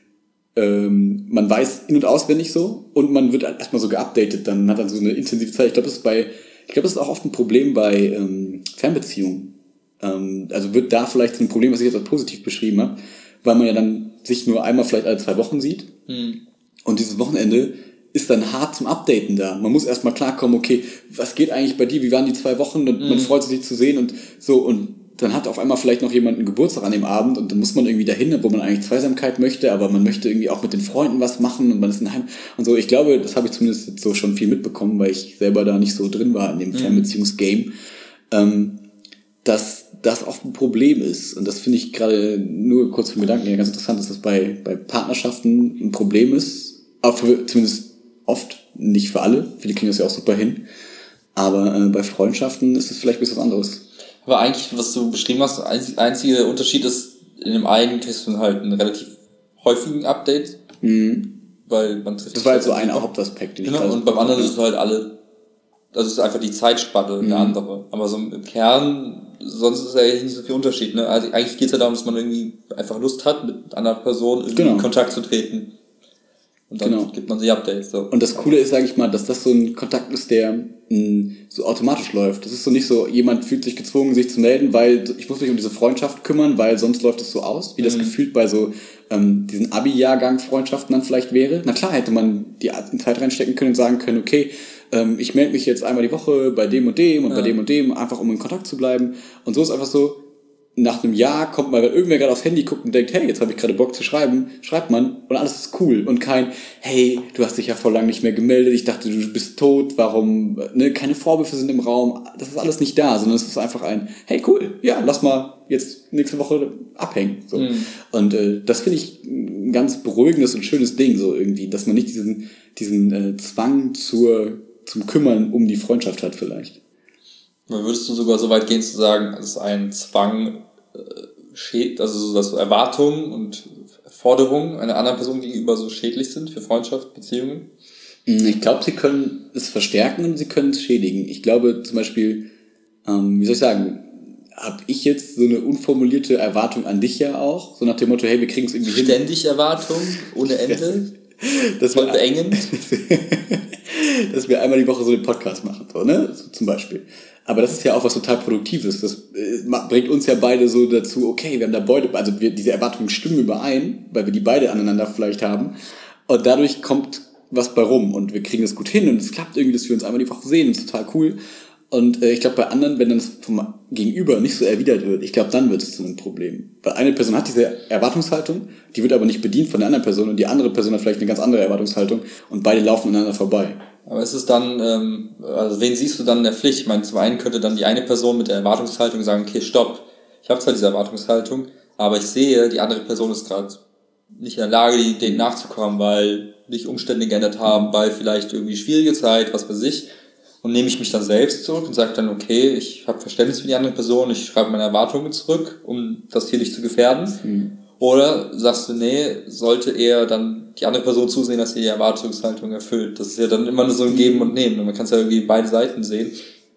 man weiß in- und auswendig so und man wird halt erstmal so geupdatet, dann hat dann so eine intensive Zeit. Ich glaube, das ist auch oft ein Problem bei Fernbeziehungen. Also wird da vielleicht so ein Problem, was ich jetzt als positiv beschrieben habe, weil man ja dann sich nur einmal vielleicht alle 2 Wochen sieht. Und dieses Wochenende ist dann hart zum Updaten da. Man muss erstmal klarkommen, okay, was geht eigentlich bei dir, wie waren die 2 Wochen und man freut sich, dich zu sehen und so und dann hat auf einmal vielleicht noch jemand einen Geburtstag an dem Abend und dann muss man irgendwie dahin, wo man eigentlich Zweisamkeit möchte, aber man möchte irgendwie auch mit den Freunden was machen und man ist in Heim und so. Ich glaube, das habe ich zumindest jetzt so schon viel mitbekommen, weil ich selber da nicht so drin war in dem Fernbeziehungsgame, dass das oft ein Problem ist. Und das finde ich gerade nur kurz vom Gedanken her ganz interessant, dass das bei Partnerschaften ein Problem ist. Auch zumindest oft, nicht für alle. Viele kriegen das ja auch super hin. Aber bei Freundschaften ist es vielleicht ein bisschen was anderes. Aber eigentlich, was du beschrieben hast, einziger Unterschied ist, in dem einen kriegst du halt einen relativ häufigen Update, weil man trifft. Das war halt so ein Hauptaspekt. Genau, und beim anderen ist es halt also es ist einfach die Zeitspanne eine andere. Aber so im Kern, sonst ist ja nicht so viel Unterschied, ne? Also eigentlich geht's ja darum, dass man irgendwie einfach Lust hat, mit einer Person irgendwie in Kontakt zu treten. Und dann gibt man die Updates. So. Und das Coole ist, sage ich mal, dass das so ein Kontakt ist, der so automatisch läuft. Das ist so nicht so, jemand fühlt sich gezwungen, sich zu melden, weil ich muss mich um diese Freundschaft kümmern, weil sonst läuft es so aus, wie das gefühlt bei so diesen Abi-Jahrgang-Freundschaften dann vielleicht wäre. Na klar, hätte man die Zeit reinstecken können und sagen können, okay, ich melde mich jetzt einmal die Woche bei dem und dem und bei dem und dem, einfach um in Kontakt zu bleiben. Und so ist einfach so, nach einem Jahr kommt mal, wenn irgendwer gerade aufs Handy guckt und denkt, hey, jetzt habe ich gerade Bock zu schreiben, schreibt man und alles ist cool und kein, hey, du hast dich ja vor lang nicht mehr gemeldet, ich dachte, du bist tot, warum, ne, keine Vorwürfe sind im Raum, das ist alles nicht da, sondern es ist einfach ein, hey, cool, ja, lass mal jetzt nächste Woche abhängen, so. Und das finde ich ein ganz beruhigendes und schönes Ding, so irgendwie, dass man nicht diesen Zwang zum Kümmern um die Freundschaft hat vielleicht. Würdest du sogar so weit gehen zu sagen, dass ein Zwang also so, dass Erwartungen und Forderungen einer anderen Person gegenüber so schädlich sind für Freundschaft, Beziehungen? Ich glaube, sie können es verstärken und sie können es schädigen. Ich glaube zum Beispiel, wie soll ich sagen, habe ich jetzt so eine unformulierte Erwartung an dich ja auch, so nach dem Motto, hey, wir kriegen es irgendwie hin. Ständig Erwartungen, ohne Ende, das voll beengend. Dass wir einmal die Woche so den Podcast machen, so, ne? So, zum Beispiel. Aber das ist ja auch was total Produktives. Das bringt uns ja beide so dazu, okay, wir haben da beide, also diese Erwartungen stimmen überein, weil wir die beide aneinander vielleicht haben. Und dadurch kommt was bei rum und wir kriegen das gut hin und es klappt irgendwie, dass wir uns einmal die Woche sehen. Das ist total cool. Und ich glaube, bei anderen, wenn dann das vom Gegenüber nicht so erwidert wird, ich glaube, dann wird es zu einem Problem. Weil eine Person hat diese Erwartungshaltung, die wird aber nicht bedient von der anderen Person und die andere Person hat vielleicht eine ganz andere Erwartungshaltung und beide laufen aneinander vorbei. Aber ist es dann, also wen siehst du dann in der Pflicht? Ich meine, zum einen könnte dann die eine Person mit der Erwartungshaltung sagen, okay, stopp, ich habe zwar diese Erwartungshaltung, aber ich sehe, die andere Person ist gerade nicht in der Lage, denen nachzukommen, weil sich Umstände geändert haben, weil vielleicht irgendwie schwierige Zeit, was weiß ich. Und nehme ich mich dann selbst zurück und sage dann, okay, ich habe Verständnis für die andere Person, ich schreibe meine Erwartungen zurück, um das hier nicht zu gefährden. Oder sagst du, nee, sollte eher dann die andere Person zusehen, dass sie die Erwartungshaltung erfüllt. Das ist ja dann immer nur so ein Geben und Nehmen. Und man kann es ja irgendwie beide Seiten sehen.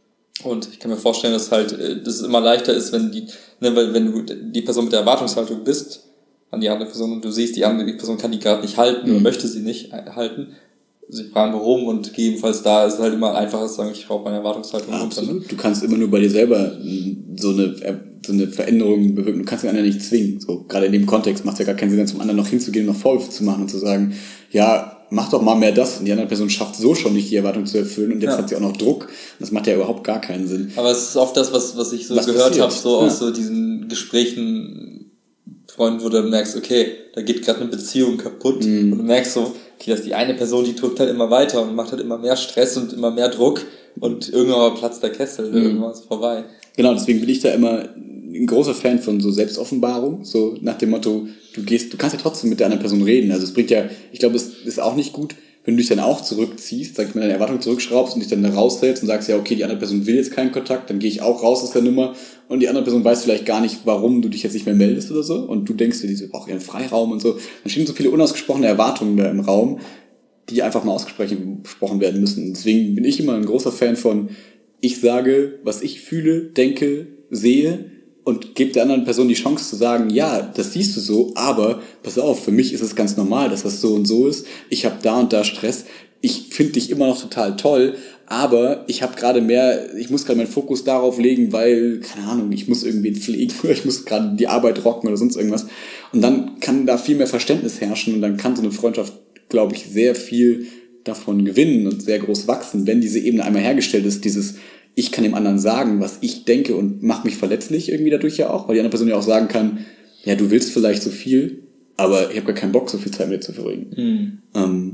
Und ich kann mir vorstellen, dass halt, dass es immer leichter ist, wenn wenn du die Person mit der Erwartungshaltung bist an die andere Person und du siehst, die Person kann die gerade nicht halten oder möchte sie nicht halten. Sie fragen warum und gegebenenfalls da ist es halt immer einfacher zu sagen, ich schraube meine Erwartungshaltung runter. Ne? Du kannst immer nur bei dir selber so eine Veränderung bewirken. Du kannst den anderen nicht zwingen. So, gerade in dem Kontext macht es ja gar keinen Sinn, dann zum anderen noch hinzugehen und noch Vorwürfe zu machen und zu sagen, ja, mach doch mal mehr das. Und die andere Person schafft so schon nicht, die Erwartung zu erfüllen und jetzt hat sie auch noch Druck. Das macht ja überhaupt gar keinen Sinn. Aber es ist oft das, was ich so gehört habe, so aus so diesen Gesprächen, Freunden, wo du merkst, okay, da geht gerade eine Beziehung kaputt und du merkst so, okay, dass die eine Person, die drückt halt immer weiter und macht halt immer mehr Stress und immer mehr Druck und irgendwann platzt der Kessel, irgendwann ist vorbei. Genau, deswegen bin ich da immer ein großer Fan von so Selbstoffenbarung, so nach dem Motto, du kannst ja trotzdem mit der anderen Person reden, also es bringt ja, ich glaube, es ist auch nicht gut, wenn du dich dann auch zurückziehst, sag ich mal, deine Erwartung zurückschraubst und dich dann raushältst und sagst, ja, okay, die andere Person will jetzt keinen Kontakt, dann gehe ich auch raus aus der Nummer und die andere Person weiß vielleicht gar nicht, warum du dich jetzt nicht mehr meldest oder so und du denkst dir, die braucht ihren Freiraum und so. Dann stehen so viele unausgesprochene Erwartungen da im Raum, die einfach mal ausgesprochen werden müssen. Deswegen bin ich immer ein großer Fan von, ich sage, was ich fühle, denke, sehe und gebe der anderen Person die Chance zu sagen, ja, das siehst du so, aber pass auf, für mich ist es ganz normal, dass das so und so ist. Ich habe da und da Stress. Ich finde dich immer noch total toll, aber ich muss gerade meinen Fokus darauf legen, weil, keine Ahnung, ich muss irgendwen pflegen oder ich muss gerade die Arbeit rocken oder sonst irgendwas. Und dann kann da viel mehr Verständnis herrschen und dann kann so eine Freundschaft, glaube ich, sehr viel davon gewinnen und sehr groß wachsen, wenn diese Ebene einmal hergestellt ist, ich kann dem anderen sagen, was ich denke und mache mich verletzlich irgendwie dadurch ja auch, weil die andere Person ja auch sagen kann, ja, du willst vielleicht so viel, aber ich habe gar keinen Bock, so viel Zeit mit dir zu verbringen.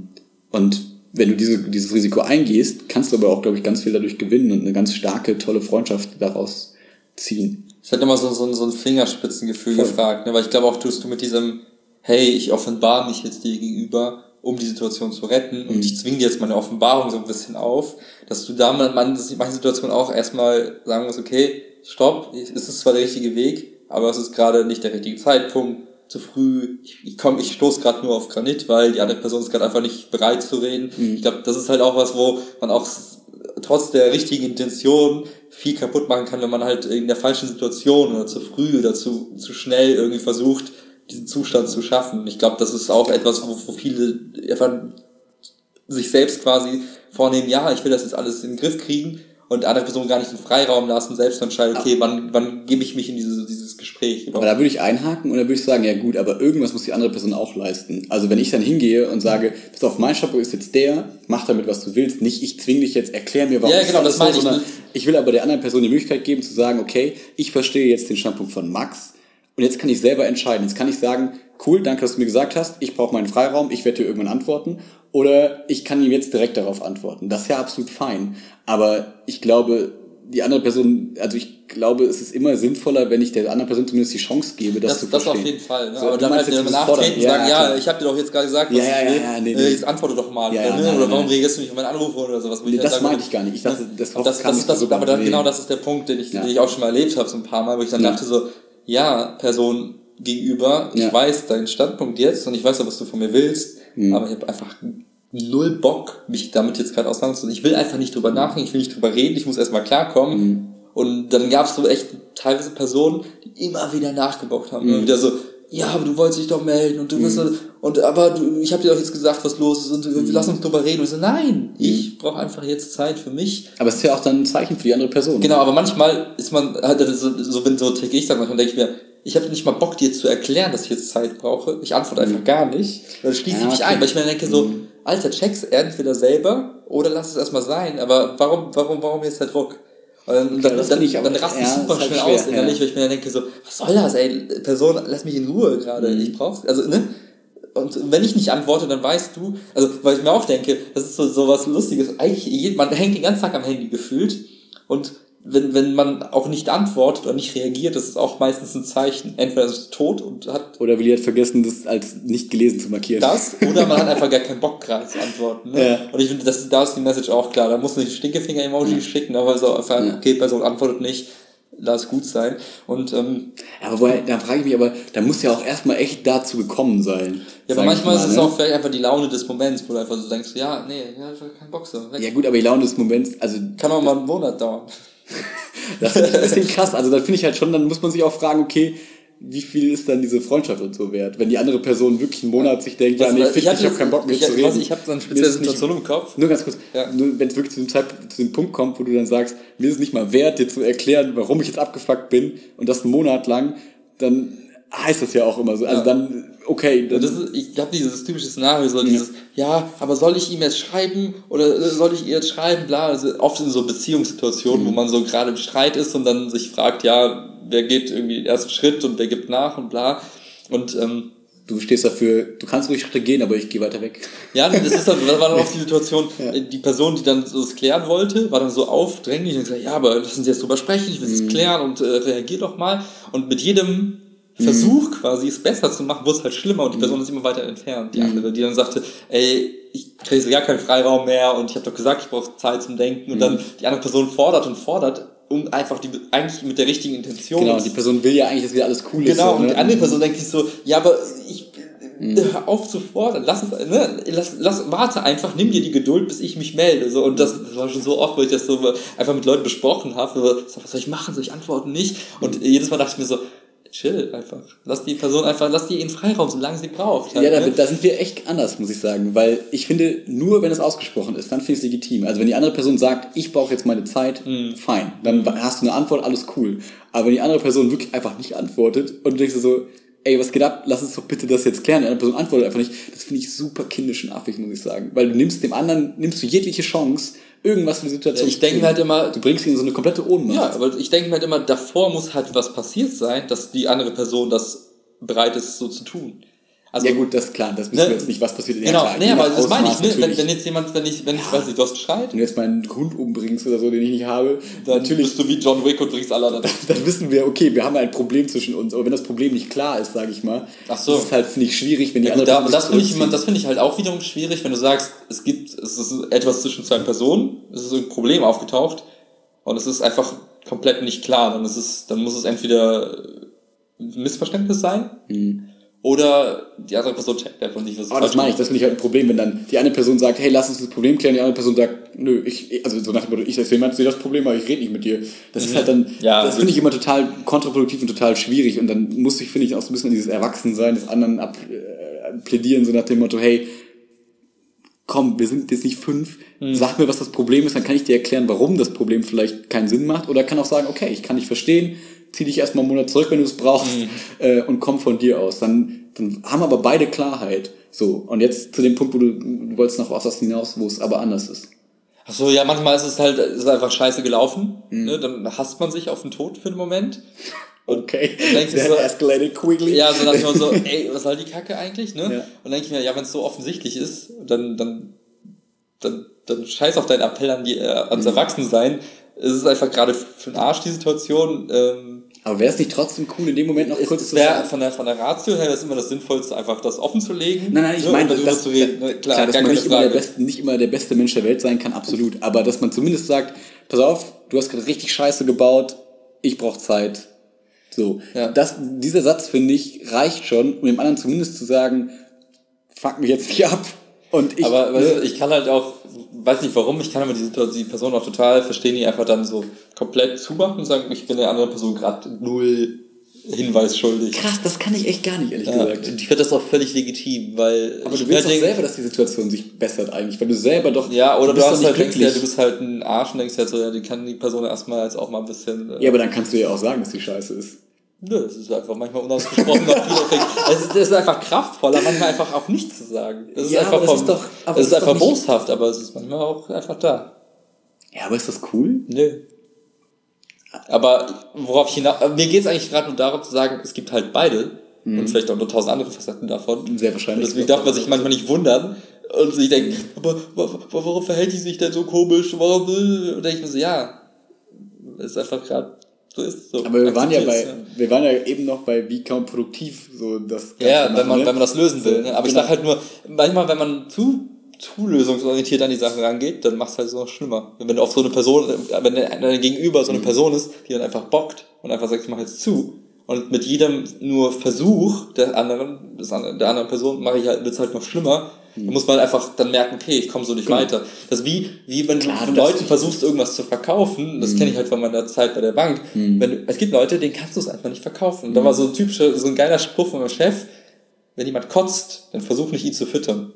Und wenn du dieses Risiko eingehst, kannst du aber auch, glaube ich, ganz viel dadurch gewinnen und eine ganz starke, tolle Freundschaft daraus ziehen. Ich hatte immer so ein Fingerspitzengefühl gefragt, ne? Weil ich glaube auch, tust du mit diesem, hey, ich offenbare mich jetzt dir gegenüber, um die Situation zu retten und ich zwinge dir jetzt meine Offenbarung so ein bisschen auf, dass du da manche Situationen auch erstmal sagen musst, okay, stopp, es ist zwar der richtige Weg, aber es ist gerade nicht der richtige Zeitpunkt, zu früh, ich stoße gerade nur auf Granit, weil die andere Person ist gerade einfach nicht bereit zu reden. Ich glaube, das ist halt auch was, wo man auch trotz der richtigen Intention viel kaputt machen kann, wenn man halt in der falschen Situation oder zu früh oder zu schnell irgendwie versucht, diesen Zustand zu schaffen. Ich glaube, das ist auch etwas, wo viele einfach sich selbst quasi vornehmen, ja, ich will das jetzt alles in den Griff kriegen und andere Personen gar nicht den Freiraum lassen, selbst entscheiden, okay, wann gebe ich mich in dieses Gespräch. Aber da würde ich einhaken und da würde ich sagen, ja gut, aber irgendwas muss die andere Person auch leisten. Also wenn ich dann hingehe und sage, pass auf, mein Standpunkt ist jetzt der, mach damit, was du willst, nicht ich zwinge dich jetzt, erklär mir, warum ja, genau, das meine ich. Sondern ich will aber der anderen Person die Möglichkeit geben zu sagen, okay, ich verstehe jetzt den Standpunkt von Max und jetzt kann ich selber entscheiden. Jetzt kann ich sagen, cool, danke, dass du mir gesagt hast, ich brauche meinen Freiraum, ich werde dir irgendwann antworten. Oder ich kann ihm jetzt direkt darauf antworten. Das ist ja absolut fein. Aber ich glaube, die andere Person, also ich glaube, es ist immer sinnvoller, wenn ich der anderen Person zumindest die Chance gebe, das zu verstehen. Das auf jeden Fall. Ne? So, aber dann halt nachtreten und sagen, ja, ich habe dir doch jetzt gerade gesagt, was ich will. Jetzt antworte doch mal. Oder warum reagierst du nicht auf meinen Anruf oder sowas? Das meinte ich gar nicht. Ich dachte, genau das ist der Punkt, den ich auch schon mal erlebt habe, so ein paar Mal, wo ich dann dachte so, ja, Person gegenüber, ich weiß deinen Standpunkt jetzt und ich weiß auch, was du von mir willst, aber ich habe einfach null Bock, mich damit jetzt gerade auseinanderzusetzen. Ich will einfach nicht drüber nachdenken, ich will nicht drüber reden, ich muss erstmal klarkommen. Und dann gab es so echt teilweise Personen, die immer wieder nachgebockt haben. Immer wieder so, ja, aber du wolltest dich doch melden und du bist ich habe dir doch jetzt gesagt, was los ist und lass uns drüber reden. Und ich so, nein, ich brauche einfach jetzt Zeit für mich. Aber es ist ja auch dann ein Zeichen für die andere Person. Genau, aber manchmal ist man halt so ticke ich dann manchmal, denke ich mir, ich habe nicht mal Bock, dir zu erklären, dass ich jetzt Zeit brauche. Ich antworte einfach gar nicht. Dann schließe ich mich ein, weil ich mir denke so, Alter, check's entweder selber oder lass es erstmal sein. Aber warum jetzt der Druck? Und dann raste ich super schnell aus innerlich, weil ich mir dann denke so, was soll das, ey, Person, lass mich in Ruhe gerade, ich brauch's, also, ne? Und wenn ich nicht antworte, dann weißt du, also, weil ich mir auch denke, das ist so was Lustiges, eigentlich, man hängt den ganzen Tag am Handy gefühlt und wenn man auch nicht antwortet oder nicht reagiert, das ist auch meistens ein Zeichen. Entweder ist es tot und hat... Oder will jetzt vergessen, das als nicht gelesen zu markieren. Das, oder man hat einfach gar keinen Bock gerade zu antworten. Ne? Ja. Und ich finde, da ist die Message auch klar. Da muss nicht ein Stinkefinger-Emoji schicken, aber so einfach, okay, Person antwortet nicht, lass gut sein. Und, aber da frage ich mich, aber da muss ja auch erstmal echt dazu gekommen sein. Ja, aber manchmal ist es auch vielleicht einfach die Laune des Moments, wo du einfach so denkst, ja, nee, ich habe keinen Bock so. Weg. Ja gut, aber die Laune des Moments, also... Kann auch mal einen Monat dauern. Das finde ich ein bisschen krass. Also da finde ich halt schon, dann muss man sich auch fragen, okay, wie viel ist dann diese Freundschaft und so wert? Wenn die andere Person wirklich einen Monat sich denkt, ja, nee, ich habe keinen Bock mehr zu reden. Ich habe so eine spezielle Situation im Kopf. Nur ganz kurz, nur wenn es wirklich zu dem Punkt kommt, wo du dann sagst, mir ist es nicht mal wert, dir zu erklären, warum ich jetzt abgefuckt bin und das einen Monat lang, dann heißt das ja auch immer so. Also dann, okay. Dann ich habe dieses typische Szenario, so dieses, aber soll ich ihm jetzt schreiben oder soll ich ihr jetzt schreiben, bla. Also oft in so Beziehungssituationen, wo man so gerade im Streit ist und dann sich fragt, ja, wer geht irgendwie den ersten Schritt und wer gibt nach und bla. Und du stehst dafür, du kannst ruhig Schritte gehen, aber ich gehe weiter weg. Ja, das war dann oft die Situation, die Person, die dann so das klären wollte, war dann so aufdringlich und gesagt, ja, aber lass uns jetzt drüber sprechen, ich will es klären und reagier doch mal. Und mit jedem Versuch quasi, es besser zu machen, wurde es halt schlimmer und die Person ist immer weiter entfernt, die andere, die dann sagte, ey, ich kriege so gar keinen Freiraum mehr und ich habe doch gesagt, ich brauche Zeit zum Denken und dann die andere Person fordert, um einfach eigentlich mit der richtigen Intention. Genau, die Person will ja eigentlich, dass wieder alles cool ist. Genau, so, und die andere Person denkt sich so, ja, aber hör auf zu fordern, warte einfach, nimm dir die Geduld, bis ich mich melde. So, und das war schon so oft, wo ich das so einfach mit Leuten besprochen habe, so, was soll ich machen, soll ich antworten nicht? Und jedes Mal dachte ich mir so, chill einfach. Lass die ihren Freiraum, solange sie braucht. Halt, ja, da sind wir echt anders, muss ich sagen. Weil ich finde, nur wenn es ausgesprochen ist, dann finde ich es legitim. Also wenn die andere Person sagt, ich brauche jetzt meine Zeit, fein. Dann hast du eine Antwort, alles cool. Aber wenn die andere Person wirklich einfach nicht antwortet und du denkst dir so, ey, was geht ab? Lass uns doch bitte das jetzt klären. Die andere Person antwortet einfach nicht. Das finde ich super kindisch und affig, muss ich sagen. Weil du nimmst dem anderen jegliche Chance, irgendwas für die Situation ich denke halt immer, du bringst ihn in so eine komplette Ohnmacht. Ja, aber ich denke halt immer, davor muss halt was passiert sein, dass die andere Person das bereit ist, so zu tun. Also, ja gut, das ist klar, das wissen wir jetzt nicht, was passiert. Genau, ja, klar, aber das meine ich, ne? Wenn jetzt jemand, wenn ich weiß nicht, du hast Streit. Wenn du jetzt meinen Hund umbringst oder so, den ich nicht habe, dann natürlich bist du wie John Wick und bringst alle anderen. Dann wissen wir, okay, wir haben ein Problem zwischen uns, aber wenn das Problem nicht klar ist, sage ich mal, das ist halt, finde ich, schwierig, wenn die andere Person das finde ich halt auch wiederum schwierig, wenn du sagst, es ist etwas zwischen zwei Personen, es ist ein Problem aufgetaucht und es ist einfach komplett nicht klar, dann muss es entweder ein Missverständnis sein, Oder die andere Person checkt einfach nicht, was Aber das meine ich, das finde ich halt ein Problem, wenn dann die eine Person sagt, hey, lass uns das Problem klären, die andere Person sagt, nö, also so nach dem Motto, ich sehe das Problem, aber ich rede nicht mit dir. Das ist halt dann, das finde ich immer total kontraproduktiv und total schwierig und dann muss ich, finde ich, auch so ein bisschen an dieses Erwachsensein des anderen plädieren, so nach dem Motto, hey, komm, wir sind jetzt nicht 5, sag mir, was das Problem ist, dann kann ich dir erklären, warum das Problem vielleicht keinen Sinn macht oder kann auch sagen, okay, ich kann dich verstehen, zieh dich erstmal einen Monat zurück, wenn du es brauchst und komm von dir aus. Dann haben aber beide Klarheit. So, und jetzt zu dem Punkt, wo du wolltest noch auf was hinaus, wo es aber anders ist. Ach so, ja, manchmal ist es einfach scheiße gelaufen. Ne? Dann hasst man sich auf den Tod für einen Moment. Okay, that escalated quickly. Ja, so dachte ich mir so, ey, was soll die Kacke eigentlich, ne? Ja. Und dann denke ich mir, ja, wenn es so offensichtlich ist, dann scheiß auf deinen Appell ans Erwachsensein. Es ist einfach gerade für den Arsch, die Situation. Aber wäre es nicht trotzdem cool, in dem Moment noch kurz zu sagen? Von der Ratio her ist immer das Sinnvollste, einfach das offen zu legen. Nein, ich meine, das zu reden. Klar, dass man nicht immer der beste Mensch der Welt sein kann, absolut. Aber dass man zumindest sagt, pass auf, du hast gerade richtig Scheiße gebaut, ich brauche Zeit. So, ja. Dieser Satz, finde ich, reicht schon, um dem anderen zumindest zu sagen, fuck mich jetzt nicht ab. Und ich kann halt auch, weiß nicht warum, ich kann aber die Person auch total verstehen, die einfach dann so komplett zumachen und sagen, ich bin der anderen Person gerade 0 Hinweis schuldig. Krass, das kann ich echt gar nicht, ehrlich gesagt. Ich finde das auch völlig legitim, weil... Aber du willst doch selber, dass die Situation sich bessert eigentlich, weil du selber doch... Ja, oder du hast halt denkst, ja, du bist halt ein Arsch und denkst halt so, ja, die kann die Person erstmal jetzt auch mal ein bisschen... Ja, aber dann kannst du ja auch sagen, dass die scheiße ist. Nö, das ist einfach manchmal unausgesprochen noch viel Effekt. Es ist einfach kraftvoller, manchmal einfach auch nichts zu sagen. Es ist einfach boshaft, aber es ist manchmal auch einfach da. Ja, aber ist das cool? Nö. Aber worauf ich hinaus... Mir geht es eigentlich gerade nur darum zu sagen, es gibt halt beide und vielleicht auch noch 1000 andere Facetten davon. Sehr wahrscheinlich. Und deswegen darf man sich manchmal nicht wundern und sich denken, aber warum verhält die sich denn so komisch? Warum? Und denke ich mir so, ja, ist einfach gerade... So ist so. Aber wir waren ja eben noch bei, wie kaum produktiv so das Ganze ja, wenn man das lösen will. Ne? Aber ich sag halt nur, manchmal, wenn man zu lösungsorientiert an die Sachen rangeht, dann macht es halt so noch schlimmer. Wenn du auf so eine Person, wenn dein Gegenüber so eine Person ist, die dann einfach bockt und einfach sagt, ich mach jetzt zu. Und mit jedem nur Versuch der anderen Person wird's halt noch schlimmer. Da muss man einfach dann merken, okay, ich komme so nicht weiter. Das ist wie wenn du Leuten versuchst, irgendwas zu verkaufen. Das kenne ich halt von meiner Zeit bei der Bank. Es gibt Leute, denen kannst du es einfach nicht verkaufen. Da war so ein geiler Spruch von meinem Chef. Wenn jemand kotzt, dann versuch nicht, ihn zu füttern.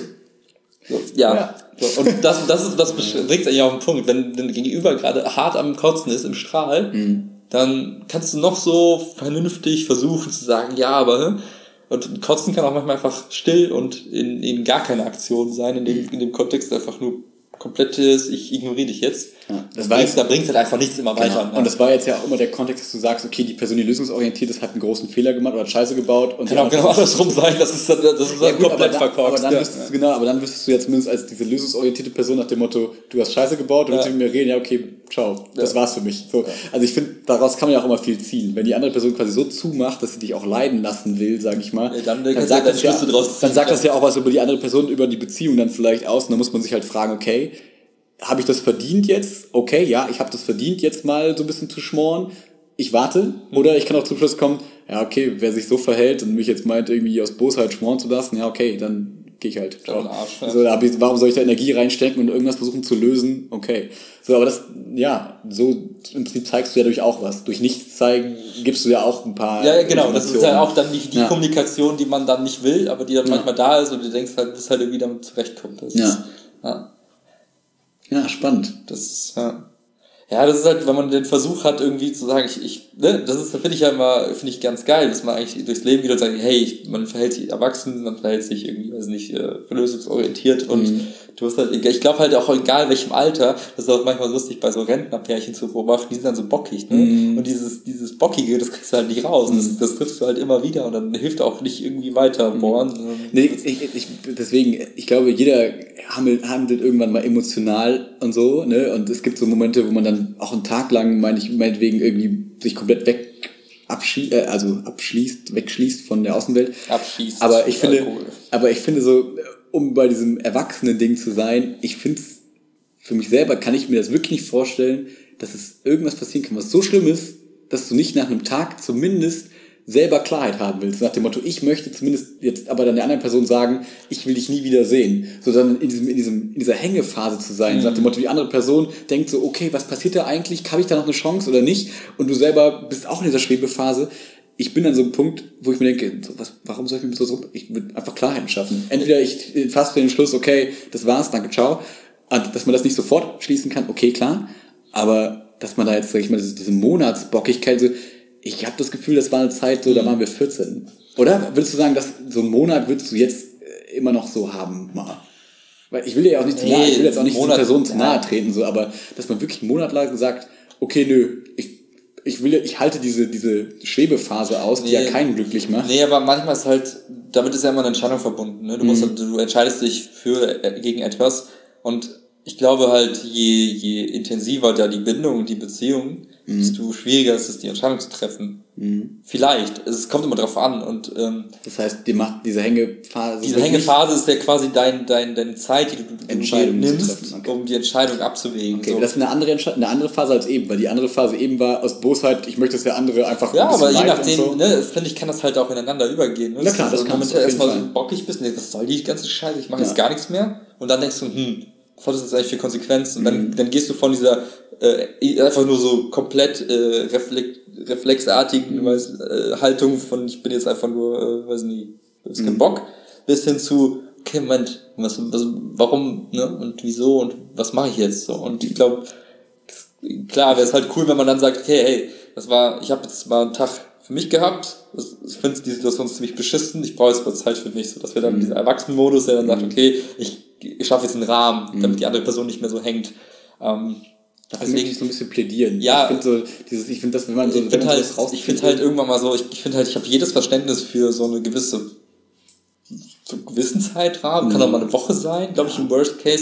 Ja. So. Und das bringt es eigentlich auf den Punkt. Wenn dein Gegenüber gerade hart am Kotzen ist, im Strahl, dann kannst du noch so vernünftig versuchen zu sagen, ja, aber... Und Kotzen kann auch manchmal einfach still und in gar keine Aktion sein, in dem Kontext einfach nur komplettes, ich ignoriere dich jetzt. Ja, da bringt es halt einfach nichts immer weiter. Genau. Und das war jetzt ja auch immer der Kontext, dass du sagst, okay, die Person, die lösungsorientiert ist, hat einen großen Fehler gemacht oder hat Scheiße gebaut. Und kann auch genau andersrum sein, das ist komplett verkorkst. Aber dann wüsstest du ja zumindest als diese lösungsorientierte Person nach dem Motto, du hast Scheiße gebaut, du willst mit mir reden, ja okay, ciao, das war's für mich. So. Also ich finde, daraus kann man ja auch immer viel ziehen. Wenn die andere Person quasi so zumacht, dass sie dich auch leiden lassen will, sag ich mal, dann sagt das ja auch was über die andere Person, über die Beziehung dann vielleicht aus und dann muss man sich halt fragen, okay, habe ich das verdient jetzt? Okay, ja, ich habe das verdient, jetzt mal so ein bisschen zu schmoren. Ich warte. Oder ich kann auch zum Schluss kommen, ja, okay, wer sich so verhält und mich jetzt meint, irgendwie aus Bosheit schmoren zu lassen, ja, okay, dann gehe ich halt. Arsch, ja. So, warum soll ich da Energie reinstecken und irgendwas versuchen zu lösen? Okay. So, aber das, ja, so im Prinzip zeigst du ja durch auch was. Durch nichts zeigen gibst du ja auch ein paar. Ja, genau. Das ist ja auch dann die Kommunikation, die man dann nicht will, aber die dann manchmal da ist und du denkst halt, bis halt irgendwie damit zurechtkommt. Ja, spannend. Das ist, das ist halt, wenn man den Versuch hat, irgendwie zu sagen, finde ich ganz geil, dass man eigentlich durchs Leben geht und sagt, hey, man verhält sich erwachsen, man verhält sich irgendwie, weiß nicht, lösungsorientiert und du hast halt, ich glaube halt auch egal welchem Alter, das ist auch manchmal lustig bei so Rentnerpärchen zu beobachten, die sind dann so bockig, ne? Und dieses Bockige, das kriegst du halt nicht raus, das triffst du halt immer wieder und dann hilft auch nicht irgendwie weiter bohren. Deswegen, ich glaube, jeder handelt irgendwann mal emotional und so, ne? Und es gibt so Momente, wo man dann auch einen Tag lang, meinetwegen irgendwie sich komplett wegschließt von der Außenwelt. Aber ich finde so, um bei diesem Erwachsenen-Ding zu sein, ich finde es, für mich selber kann ich mir das wirklich nicht vorstellen, dass es irgendwas passieren kann, was so schlimm ist, dass du nicht nach einem Tag zumindest selber Klarheit haben willst. Nach dem Motto, ich möchte zumindest jetzt aber dann der anderen Person sagen, ich will dich nie wieder sehen. So dann in dieser Hängephase zu sein. Nach dem Motto, die andere Person denkt so, okay, was passiert da eigentlich? Habe ich da noch eine Chance oder nicht? Und du selber bist auch in dieser Schwebephase. Ich bin an so einem Punkt, wo ich mir denke, so, warum soll ich mich so ich will einfach Klarheiten schaffen. Entweder ich fasse den Entschluss, okay, das war's, danke, ciao. Und dass man das nicht sofort schließen kann, okay, klar. Aber dass man da jetzt, sag ich mal, diese Monatsbockigkeit, so, ich habe das Gefühl, das war eine Zeit, so, da waren wir 14. Oder? Würdest du sagen, dass so einen Monat würdest du jetzt immer noch so haben, mal? Weil ich will ja auch nicht zu nahe, ich will jetzt auch nicht dieser Person zu nahe treten, so, aber dass man wirklich einen Monat lang sagt, okay, nö, ich halte diese Schwebephase aus, die ja keinen glücklich macht. Nee, aber manchmal ist halt, damit ist ja immer eine Entscheidung verbunden, ne? Du entscheidest dich gegen etwas und ich glaube halt, je intensiver da die Bindung und die Beziehung, desto schwieriger ist es, die Entscheidung zu treffen. Vielleicht. Es kommt immer drauf an. Und das heißt, diese Hängephase... Diese Hängephase ist ja quasi deine Zeit, die du nimmst, um die Entscheidung abzuwägen. Okay, so. Das ist eine andere Phase als eben, weil die andere Phase eben war aus Bosheit, ich möchte, dass der andere einfach ein bisschen aber je nachdem, so. Ne, finde ich, kann das halt auch ineinander übergehen. Ne? Ja klar, das kann man so erstmal so bockig bist, nee, was soll die ganze Scheiße, ich mache jetzt gar nichts mehr. Und dann denkst du, was hat das jetzt eigentlich für Konsequenzen? Und dann gehst du von dieser einfach nur so komplett reflexartigen Haltung von ich bin jetzt einfach nur, weiß nicht, ist kein Bock, bis hin zu, okay, Moment, warum, ne, und wieso und was mache ich jetzt so? Und ich glaube, klar, wäre es halt cool, wenn man dann sagt, okay, hey, ich habe jetzt mal einen Tag für mich gehabt, ich finde die Situation ziemlich beschissen, ich brauche jetzt mal Zeit für mich, so dass wir dann in diesem Erwachsenenmodus, der dann sagt, okay, ich schaffe jetzt einen Rahmen, damit die andere Person nicht mehr so hängt. Deswegen möchte ich so ein bisschen plädieren. Ja, ich finde das, wenn man so ich finde halt irgendwann mal so, ich habe jedes Verständnis für so eine gewisse Zeitrahmen, kann auch mal eine Woche sein, glaube ich, im Worst Case.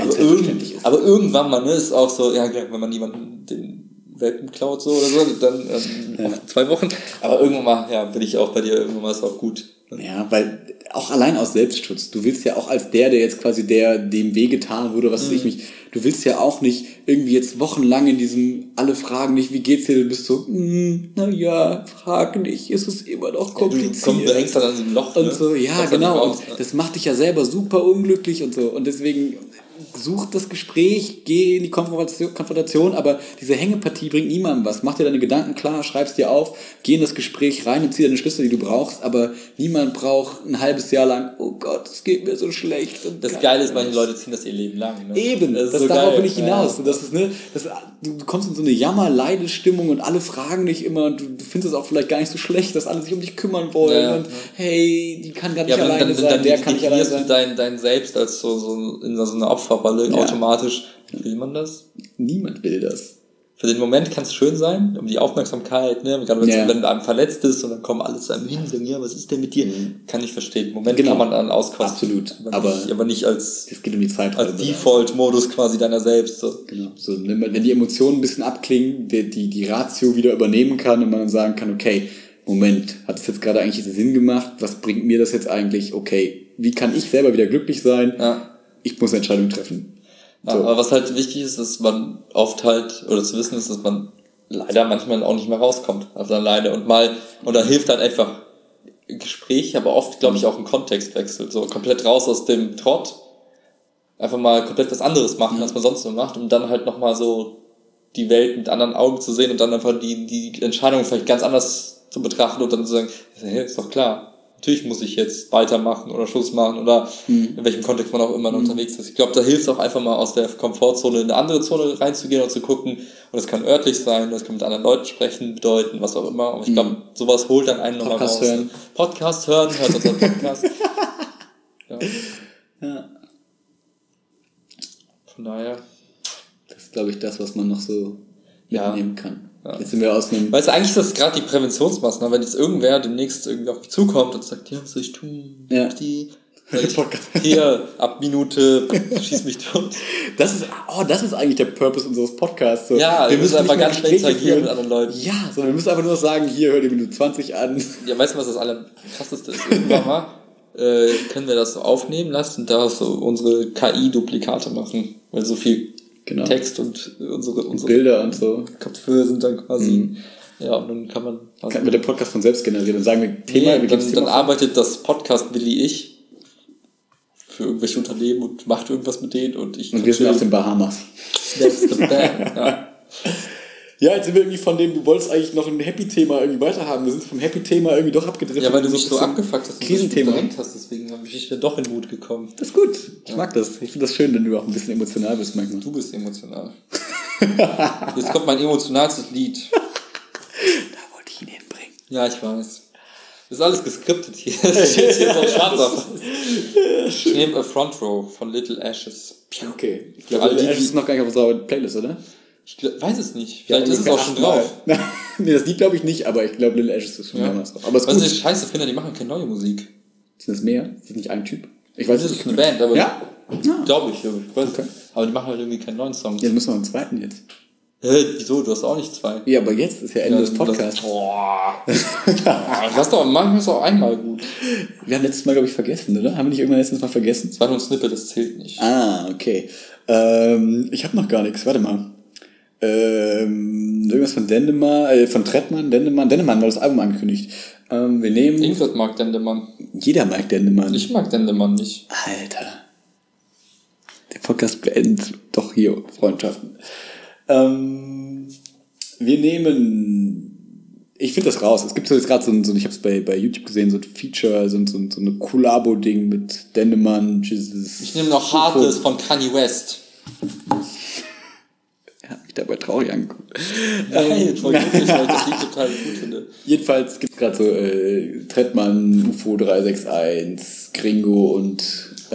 Aber irgendwann mal, ne, ist auch so, ja, wenn man jemanden den Welpen klaut so oder so, dann 2 Wochen. Aber irgendwann mal, ja, bin ich auch bei dir, irgendwann mal ist auch gut. Ja, weil auch allein aus Selbstschutz, du willst ja auch als der jetzt quasi dem wehgetan wurde, was weiß ich nicht, du willst ja auch nicht irgendwie jetzt wochenlang in diesem, alle fragen nicht, wie geht's dir, du bist so, naja, frag nicht, ist es immer noch kompliziert. Du hängst dann an diesem Loch, und ne? So, ja, genau, und das macht dich ja selber super unglücklich und so, und deswegen such das Gespräch, geh in die Konfrontation, aber diese Hängepartie bringt niemandem was. Mach dir deine Gedanken klar, schreib's dir auf, geh in das Gespräch rein und zieh deine Schlüsse, die du brauchst, aber niemand braucht ein halbes Jahr lang, oh Gott, es geht mir so schlecht. Und das Geile ist, manche Leute ziehen das ihr Leben lang. Ne? Eben, das so darauf will ich hinaus. Ja. Das ist, ne, du kommst in so eine Jammer-Leidestimmung und alle fragen dich immer und du findest es auch vielleicht gar nicht so schlecht, dass alle sich um dich kümmern wollen und hey, die kann gar nicht alleine sein, der kann nicht alleine sein. Dein Selbst als so in so einer Opferrolle automatisch. Will man das? Niemand will das. Für den Moment kann es schön sein, um die Aufmerksamkeit, ne? Gerade wenn du einem verletzt ist und dann kommen alle zu einem hin und sagen, ja, was ist denn mit dir? Kann ich verstehen. Im Moment kann man dann auskosten. Absolut. Aber nicht als, es geht um die Zeit als Default-Modus quasi deiner selbst. So. Genau. So, wenn die Emotionen ein bisschen abklingen, die Ratio wieder übernehmen kann und man dann sagen kann, okay, Moment, hat es jetzt gerade eigentlich Sinn gemacht? Was bringt mir das jetzt eigentlich? Okay, wie kann ich selber wieder glücklich sein? Ja. Ich muss eine Entscheidung treffen. Ja, aber was halt wichtig ist, dass man oft halt, oder zu wissen ist, dass man leider manchmal auch nicht mehr rauskommt auf der Leine und da hilft halt einfach Gespräch, aber oft, glaube ich, auch ein Kontextwechsel, so komplett raus aus dem Trott, einfach mal komplett was anderes machen, als man sonst so macht, um dann halt nochmal so die Welt mit anderen Augen zu sehen und dann einfach die Entscheidung vielleicht ganz anders zu betrachten und dann zu sagen, hey, ist doch klar. Natürlich muss ich jetzt weitermachen oder Schluss machen oder in welchem Kontext man auch immer unterwegs ist. Ich glaube, da hilft es auch einfach mal aus der Komfortzone in eine andere Zone reinzugehen und zu gucken. Und das kann örtlich sein, das kann mit anderen Leuten sprechen, bedeuten, was auch immer. Und ich glaube, sowas holt dann einen nochmal raus. Podcast hören, hört unseren Podcast. Ja. Von daher. Das ist, glaube ich, das, was man noch so mitnehmen kann. Ja. Jetzt sind wir aus einem... Weißt du, eigentlich ist das gerade die Präventionsmaßnahme, wenn jetzt irgendwer demnächst irgendwie auf mich zukommt und sagt, ja, was soll ich tun? Ja. Hier, ab Minute, schieß mich tot. Das ist eigentlich der Purpose unseres Podcasts. So. Ja, wir müssen einfach ganz schnell interagieren mit anderen Leuten. Ja, sondern wir müssen einfach nur sagen, hier, hör die Minute 20 an. Ja, weißt du, was das Allerkrasseste ist? Irgendwann mal können wir das so aufnehmen lassen und da so unsere KI-Duplikate machen, weil so viel Text und unsere Bilder und so. Kopfhörer sind dann quasi Ja, und dann kann man... Kann wir den Podcast von selbst generieren und sagen wir Thema... Nee, dann arbeitet das Podcast Willi ich für irgendwelche Unternehmen und macht irgendwas mit denen und ich... Und wir sind auf den Bahamas. That's the band, ja. Ja, jetzt sind wir irgendwie von dem, du wolltest eigentlich noch ein Happy-Thema irgendwie weiterhaben. Wir sind vom Happy-Thema irgendwie doch abgedriftet. Ja, weil du mich so abgefuckt hast und Krisenthema gedrängt hast, deswegen habe ich dann doch in Mut gekommen. Das ist gut. Ich mag das. Ich finde das schön, wenn du auch ein bisschen emotional bist manchmal. Du bist emotional. Jetzt kommt mein emotionalstes Lied. Da wollte ich ihn hinbringen. Ja, ich weiß. Das ist alles geskriptet hier. Das steht hier so schwarz auf. Ich nehme A Front Row von Little Ashes. Okay. Ich glaube, das ist noch gar nicht auf unserer Playlist, oder? Ich weiß es nicht. Vielleicht ist es auch schon drauf. Nee, das Lied glaube ich nicht, aber ich glaube, Little Ashes ist schon mehrmals drauf. Aber es ist was gut. ich scheiße finde, die machen keine neue Musik. Sind das mehr? Ist das nicht ein Typ? Ich weiß Das es ist nicht. eine Band, aber Ja? glaube ich. Ich weiß Okay. Aber die machen halt irgendwie keinen neuen Song. Ja, dann müssen wir einen zweiten jetzt. Wieso? Du hast auch nicht zwei. Ja, aber jetzt ist ja Ende des Podcasts. Boah. Lass doch, manchmal ist auch einmal gut. Wir haben letztes Mal, glaube ich, vergessen, oder? Haben wir nicht irgendwann letztes Mal vergessen? Das war nur ein Snippet, das zählt nicht. Ah, okay. Ich habe noch gar nichts. Warte mal. Irgendwas von Dendemann, von Trettmann, Dendemann war das Album angekündigt. Wir nehmen... Irgendwas mag Dendemann. Jeder mag Dendemann. Ich mag Dendemann nicht. Alter. Der Podcast beendet doch hier Freundschaften. Wir nehmen... Ich finde das raus. Es gibt so jetzt gerade so ein, ich habe es bei YouTube gesehen, so ein Feature, so eine Collabo-Ding mit Dendemann, Jesus. Ich nehme noch Heartless von Kanye West. Er hat mich dabei traurig angeguckt. Nein, voll glücklich, weil ich das Lied total gut finde. Jedenfalls gibt es gerade so Trettmann, UFO 361, Gringo und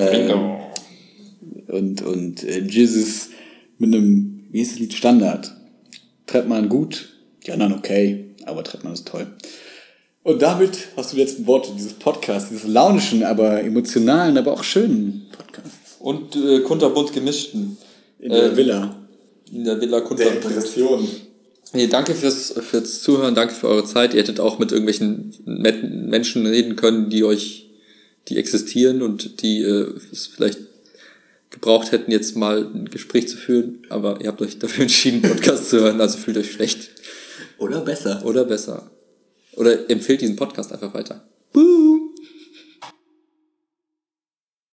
Jesus mit einem, wie ist das Lied, Standard. Trettmann gut, die anderen okay, aber Trettmann ist toll. Und damit hast du die letzten Worte dieses Podcasts, dieses launischen, aber emotionalen, aber auch schönen Podcasts. Und kunterbunt gemischten. In der Villa. In der Villa kunterbunt. Nee, danke fürs Zuhören, danke für eure Zeit. Ihr hättet auch mit irgendwelchen Menschen reden können, die existieren und die es vielleicht gebraucht hätten, jetzt mal ein Gespräch zu führen. Aber ihr habt euch dafür entschieden, Podcast zu hören, also fühlt euch schlecht. Oder besser. Oder besser. Oder empfehlt diesen Podcast einfach weiter.